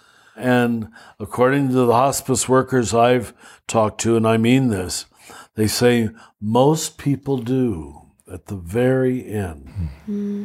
And according to the hospice workers I've talked to, and I mean this, they say most people do at the very end.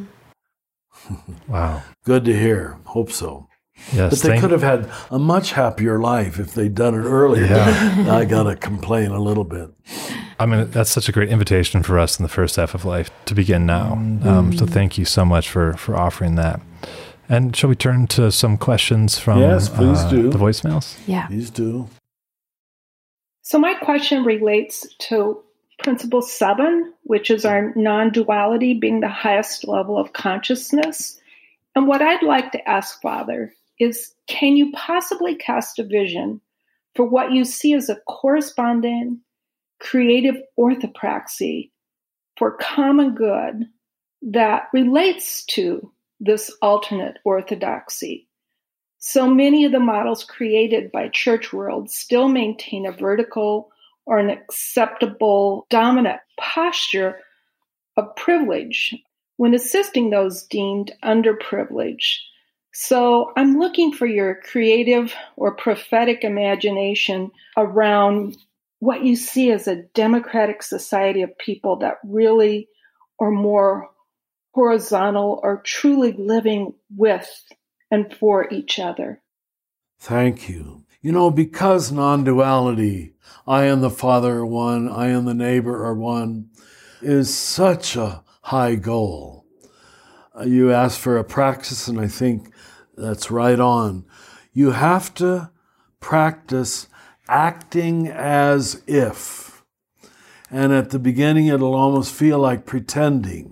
Wow. Good to hear. Hope so. Yes, but they could have had a much happier life if they'd done it earlier. I got to complain a little bit. I mean, that's such a great invitation for us in the first half of life to begin now. So thank you so much for offering that. And shall we turn to some questions from yes, please do. The voicemails? Yeah. Please do. So my question relates to Principle 7, which is our non-duality being the highest level of consciousness. And what I'd like to ask, Father, is can you possibly cast a vision for what you see as a corresponding creative orthopraxy for common good that relates to this alternate orthodoxy? So many of the models created by church world still maintain a vertical or an acceptable dominant posture of privilege when assisting those deemed underprivileged. So I'm looking for your creative or prophetic imagination around what you see as a democratic society of people that really are more horizontal or truly living with and for each other. Thank you. Because non-duality, I and the Father are one, I and the neighbor are one, is such a high goal. You asked for a practice, and I think that's right on. You have to practice acting as if. And at the beginning, it'll almost feel like pretending.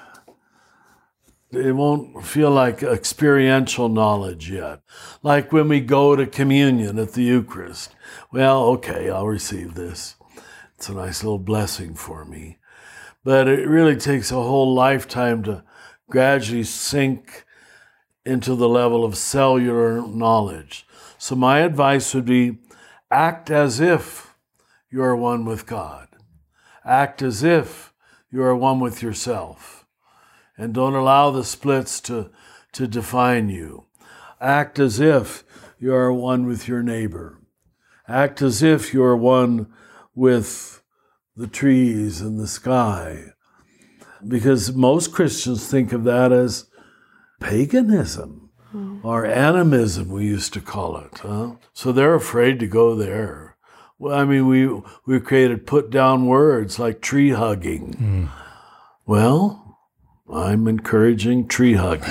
It won't feel like experiential knowledge yet. Like when we go to communion at the Eucharist. Well, okay, I'll receive this. It's a nice little blessing for me. But it really takes a whole lifetime to gradually sink into the level of cellular knowledge. So my advice would be, act as if you are one with God. Act as if you are one with yourself. And don't allow the splits to define you. Act as if you are one with your neighbor. Act as if you are one with the trees and the sky. Because most Christians think of that as paganism or animism, we used to call it. So they're afraid to go there. Well, I mean, we created put-down words like tree hugging. Well, I'm encouraging tree hugging.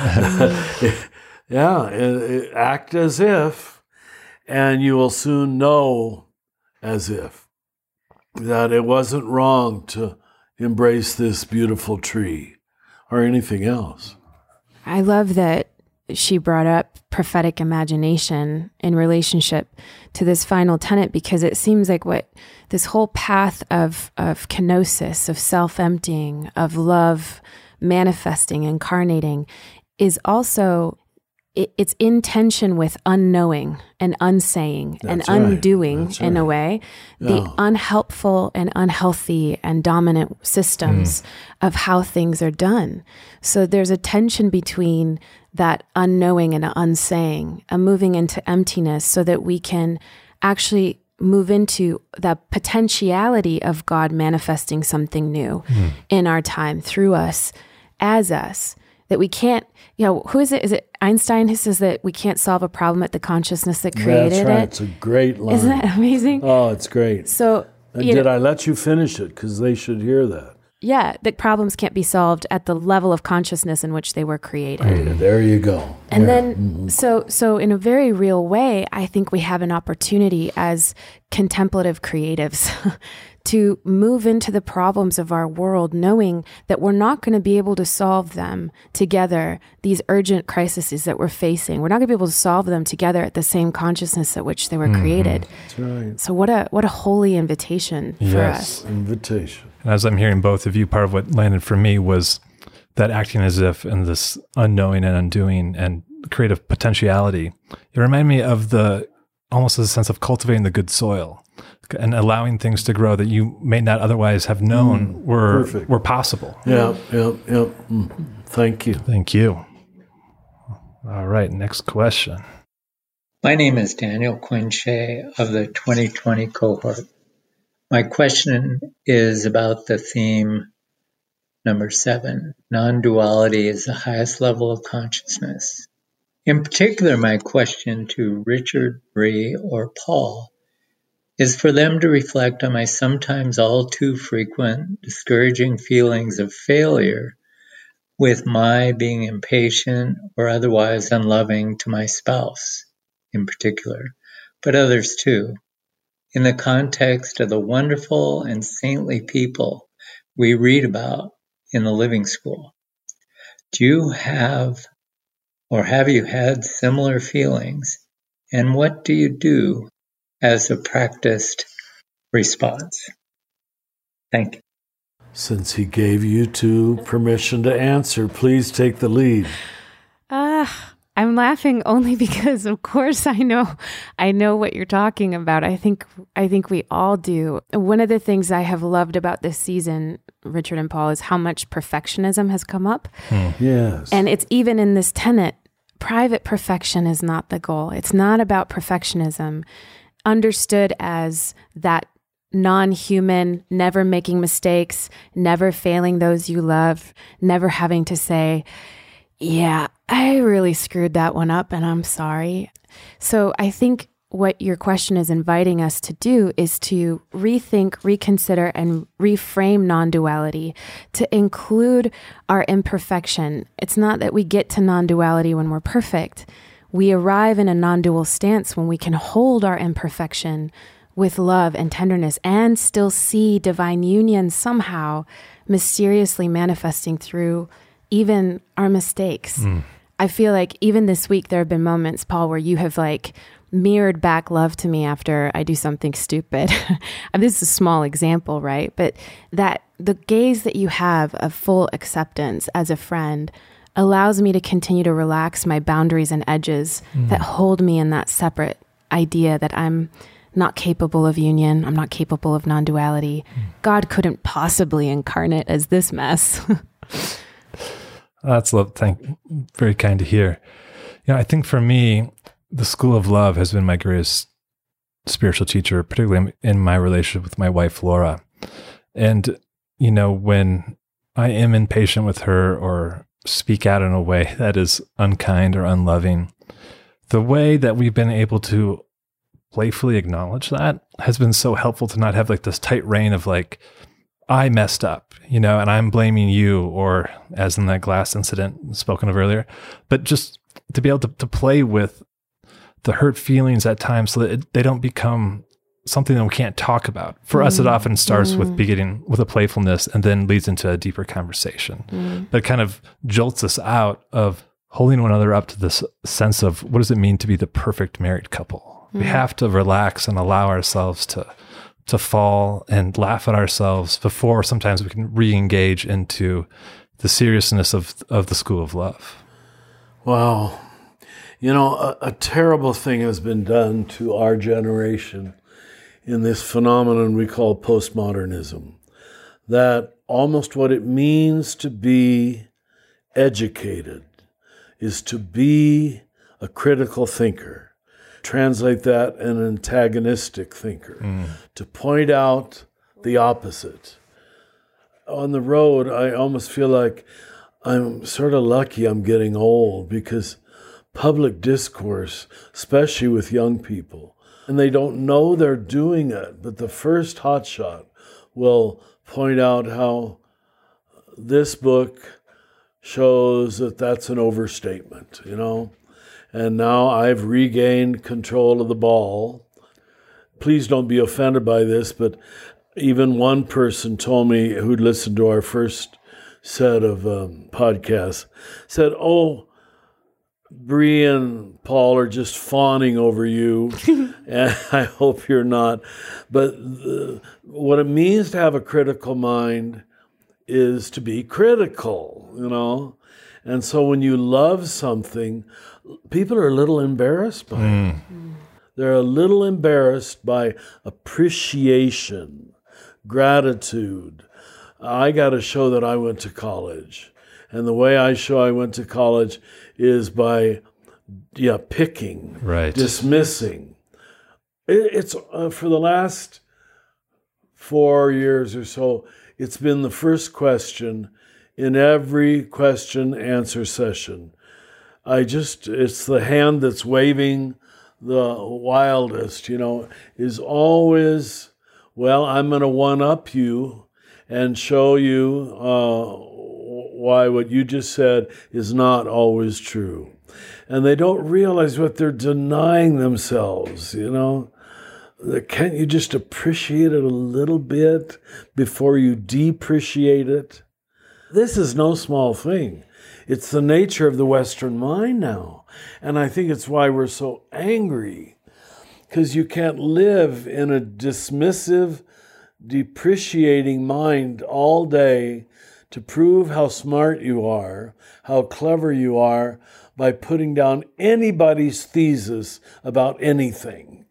Act as if, and you will soon know as if that it wasn't wrong to embrace this beautiful tree or anything else. I love that she brought up prophetic imagination in relationship to this final tenet, because it seems like what this whole path of kenosis, of self-emptying, of love manifesting, incarnating, is also, it's in tension with unknowing and unsaying and undoing in a way, the unhelpful and unhealthy and dominant systems of how things are done. So there's a tension between that unknowing and unsaying, and moving into emptiness so that we can actually move into the potentiality of God manifesting something new in our time through us, as us. That we can't, who is it? Is it Einstein who says that we can't solve a problem at the consciousness that created it? That's right. It's a great line. Isn't that amazing? Oh, it's great. So, did I let you finish it? Because they should hear that. Yeah, the problems can't be solved at the level of consciousness in which they were created. There you go. And then, so in a very real way, I think we have an opportunity as contemplative creatives to move into the problems of our world, knowing that we're not going to be able to solve them together, these urgent crises that we're facing. We're not going to be able to solve them together at the same consciousness at which they were created. That's right. So what a holy invitation for us. Invitation. And as I'm hearing both of you, part of what landed for me was that acting as if, and this unknowing and undoing and creative potentiality. It reminded me of almost a sense of cultivating the good soil and allowing things to grow that you may not otherwise have known were possible. Yeah. Thank you. Thank you. All right, next question. My name is Daniel Quinche of the 2020 cohort. My question is about the theme number 7, non-duality is the highest level of consciousness. In particular, my question to Richard, Ray, or Paul is for them to reflect on my sometimes all too frequent discouraging feelings of failure with my being impatient or otherwise unloving to my spouse in particular, but others too, in the context of the wonderful and saintly people we read about in the Living School. Do you have or have you had similar feelings, and what do you do as a practiced response? Thank you. Since he gave you two permission to answer, please take the lead. I'm laughing only because, of course, I know what you're talking about. I think we all do. One of the things I have loved about this season, Richard and Paul, is how much perfectionism has come up. Yes. And it's even in this tenet, private perfection is not the goal. It's not about perfectionism, understood as that non-human, never making mistakes, never failing those you love, never having to say, yeah, I really screwed that one up and I'm sorry. So I think what your question is inviting us to do is to rethink, reconsider, and reframe non-duality to include our imperfection. It's not that we get to non-duality when we're perfect. We arrive in a non-dual stance when we can hold our imperfection with love and tenderness and still see divine union somehow mysteriously manifesting through even our mistakes. I feel like even this week there have been moments, Paul, where you have like mirrored back love to me after I do something stupid. This is a small example, right? But that the gaze that you have of full acceptance as a friend allows me to continue to relax my boundaries and edges that hold me in that separate idea that I'm not capable of union. I'm not capable of non-duality. God couldn't possibly incarnate as this mess. That's love. Very kind to hear. I think for me, the School of Love has been my greatest spiritual teacher, particularly in my relationship with my wife, Laura. And, when I am impatient with her or speak out in a way that is unkind or unloving, the way that we've been able to playfully acknowledge that has been so helpful to not have like this tight rein of like, I messed up, and I'm blaming you, or as in that glass incident spoken of earlier, but just to be able to play with the hurt feelings at times so that they don't become something that we can't talk about. For us, it often starts with beginning with a playfulness and then leads into a deeper conversation that kind of jolts us out of holding one another up to this sense of what does it mean to be the perfect married couple? We have to relax and allow ourselves to fall and laugh at ourselves before sometimes we can re-engage into the seriousness of the School of Love. Wow. A terrible thing has been done to our generation in this phenomenon we call postmodernism. That almost what it means to be educated is to be a critical thinker. Translate that an antagonistic thinker, to point out the opposite. On the road, I almost feel like I'm sort of lucky I'm getting old because public discourse, especially with young people, and they don't know they're doing it, but the first hotshot will point out how this book shows that that's an overstatement, And now I've regained control of the ball. Please don't be offended by this, but even one person told me who'd listened to our first set of podcasts, said, oh, Bree and Paul are just fawning over you, and I hope you're not. But what it means to have a critical mind is to be critical, And so when you love something, people are a little embarrassed by it. They're a little embarrassed by appreciation, gratitude. I got to show that I went to college. And the way I show I went to college is by picking, dismissing. It's for the last 4 years or so, it's been the first question in every question answer session. It's the hand that's waving the wildest, is always, well, I'm going to one-up you and show you why what you just said is not always true. And they don't realize what they're denying themselves, you know. Can't you just appreciate it a little bit before you depreciate it? This is no small thing. It's the nature of the Western mind now. And I think it's why we're so angry. Because you can't live in a dismissive, depreciating mind all day to prove how smart you are, how clever you are, by putting down anybody's thesis about anything.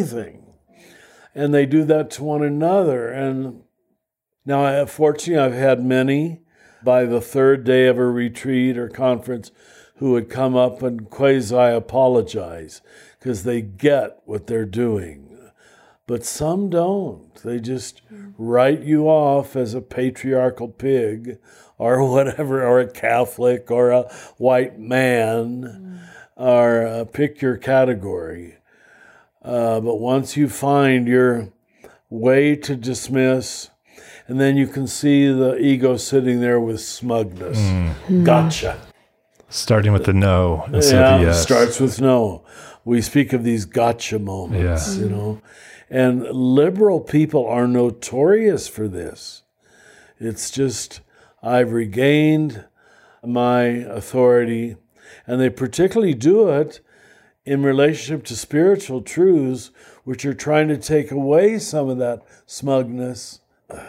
And they do that to one another. And now, fortunately, I've had many by the third day of a retreat or conference who would come up and quasi-apologize because they get what they're doing. But some don't. They just write you off as a patriarchal pig or whatever, or a Catholic or a white man, or pick your category. But once you find your way to dismiss, and then you can see the ego sitting there with smugness. Gotcha. Starting with the no instead of the yes. Starts with no. We speak of these gotcha moments, you know. And liberal people are notorious for this. It's just, I've regained my authority, and they particularly do it in relationship to spiritual truths, which are trying to take away some of that smugness.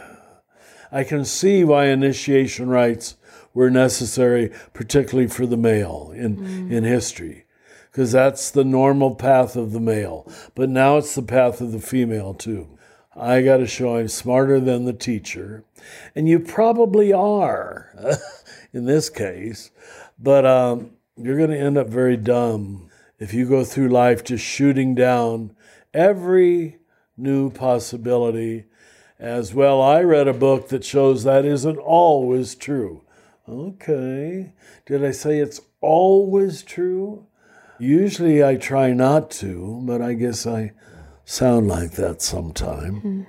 I can see why initiation rites were necessary, particularly for the male in history, because that's the normal path of the male. But now it's the path of the female, too. I got to show I'm smarter than the teacher, and you probably are in this case, but you're going to end up very dumb if you go through life just shooting down every new possibility as well. I read a book that shows that isn't always true. Okay, did I say it's always true? Usually I try not to, but I guess I sound like that sometime.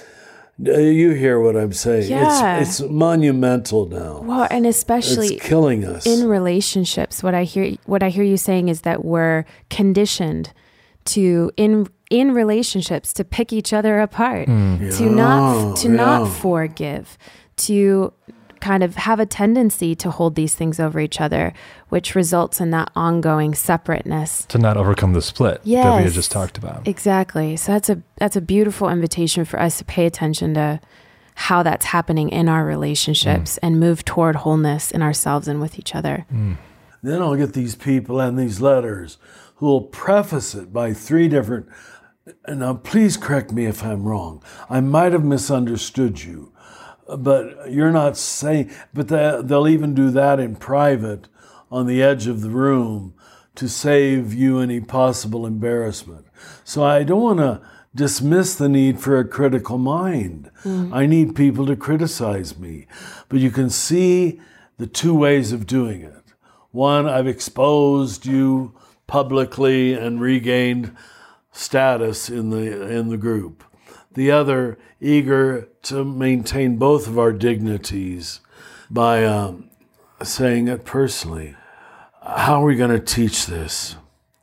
You hear what I'm saying? Yeah. It's monumental now. Well, and especially it's killing us in relationships. What I hear you saying is that we're conditioned to in relationships to pick each other apart, to not forgive, to kind of have a tendency to hold these things over each other, which results in that ongoing separateness. To not overcome the split that we had just talked about. Exactly. So that's a beautiful invitation for us to pay attention to how that's happening in our relationships and move toward wholeness in ourselves and with each other. Then I'll get these people and these letters who will preface it by 3 different, and now please correct me if I'm wrong. I might have misunderstood you. But you're not saying, but they'll even do that in private on the edge of the room to save you any possible embarrassment. So I don't want to dismiss the need for a critical mind. I need people to criticize me. But you can see the 2 ways of doing it. One, I've exposed you publicly and regained status in the group. The other, eager to maintain both of our dignities by saying it personally. How are we going to teach this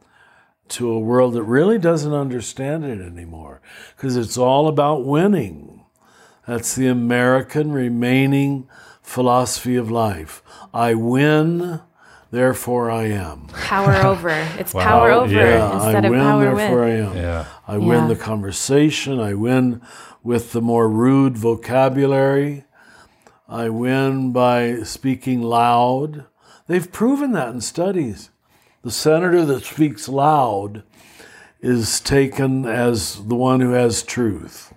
to a world that really doesn't understand it anymore? Because it's all about winning. That's the American remaining philosophy of life. I win, therefore I am. Power over. It's power over instead of power with. Therefore I am. Yeah. I win the conversation. I win with the more rude vocabulary. I win by speaking loud. They've proven that in studies. The senator that speaks loud is taken as the one who has truth.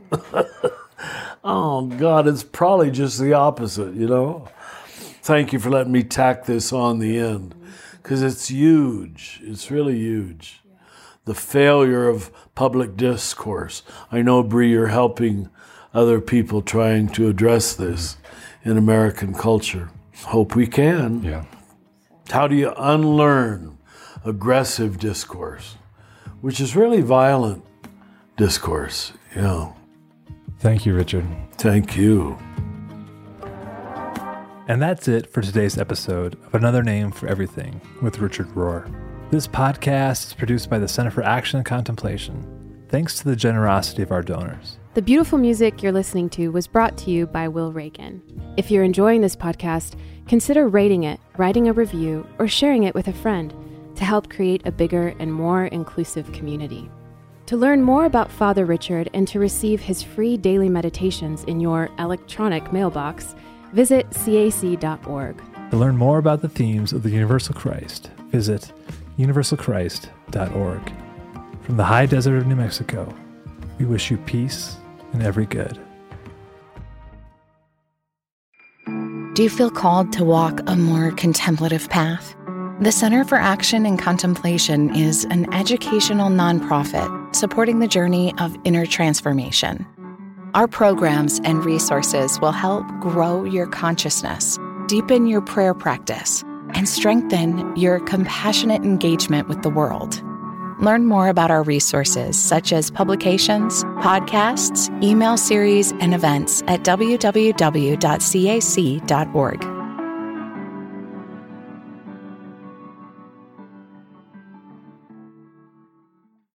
Oh, God, it's probably just the opposite, you know? Thank you for letting me tack this on the end, because it's huge. It's really huge. The failure of public discourse. I know, Bree, you're helping other people trying to address this in American culture. Hope we can. Yeah. How do you unlearn aggressive discourse, which is really violent discourse? You know. Thank you, Richard. Thank you. And that's it for today's episode of Another Name for Everything with Richard Rohr. This podcast is produced by the Center for Action and Contemplation, thanks to the generosity of our donors. The beautiful music you're listening to was brought to you by Will Reagan. If you're enjoying this podcast, consider rating it, writing a review, or sharing it with a friend to help create a bigger and more inclusive community. To learn more about Father Richard and to receive his free daily meditations in your electronic mailbox, visit cac.org. To learn more about the themes of the Universal Christ, visit universalchrist.org. From the high desert of New Mexico, we wish you peace and every good. Do you feel called to walk a more contemplative path? The Center for Action and Contemplation is an educational nonprofit supporting the journey of inner transformation. Our programs and resources will help grow your consciousness, deepen your prayer practice, and strengthen your compassionate engagement with the world. Learn more about our resources, such as publications, podcasts, email series, and events at www.cac.org.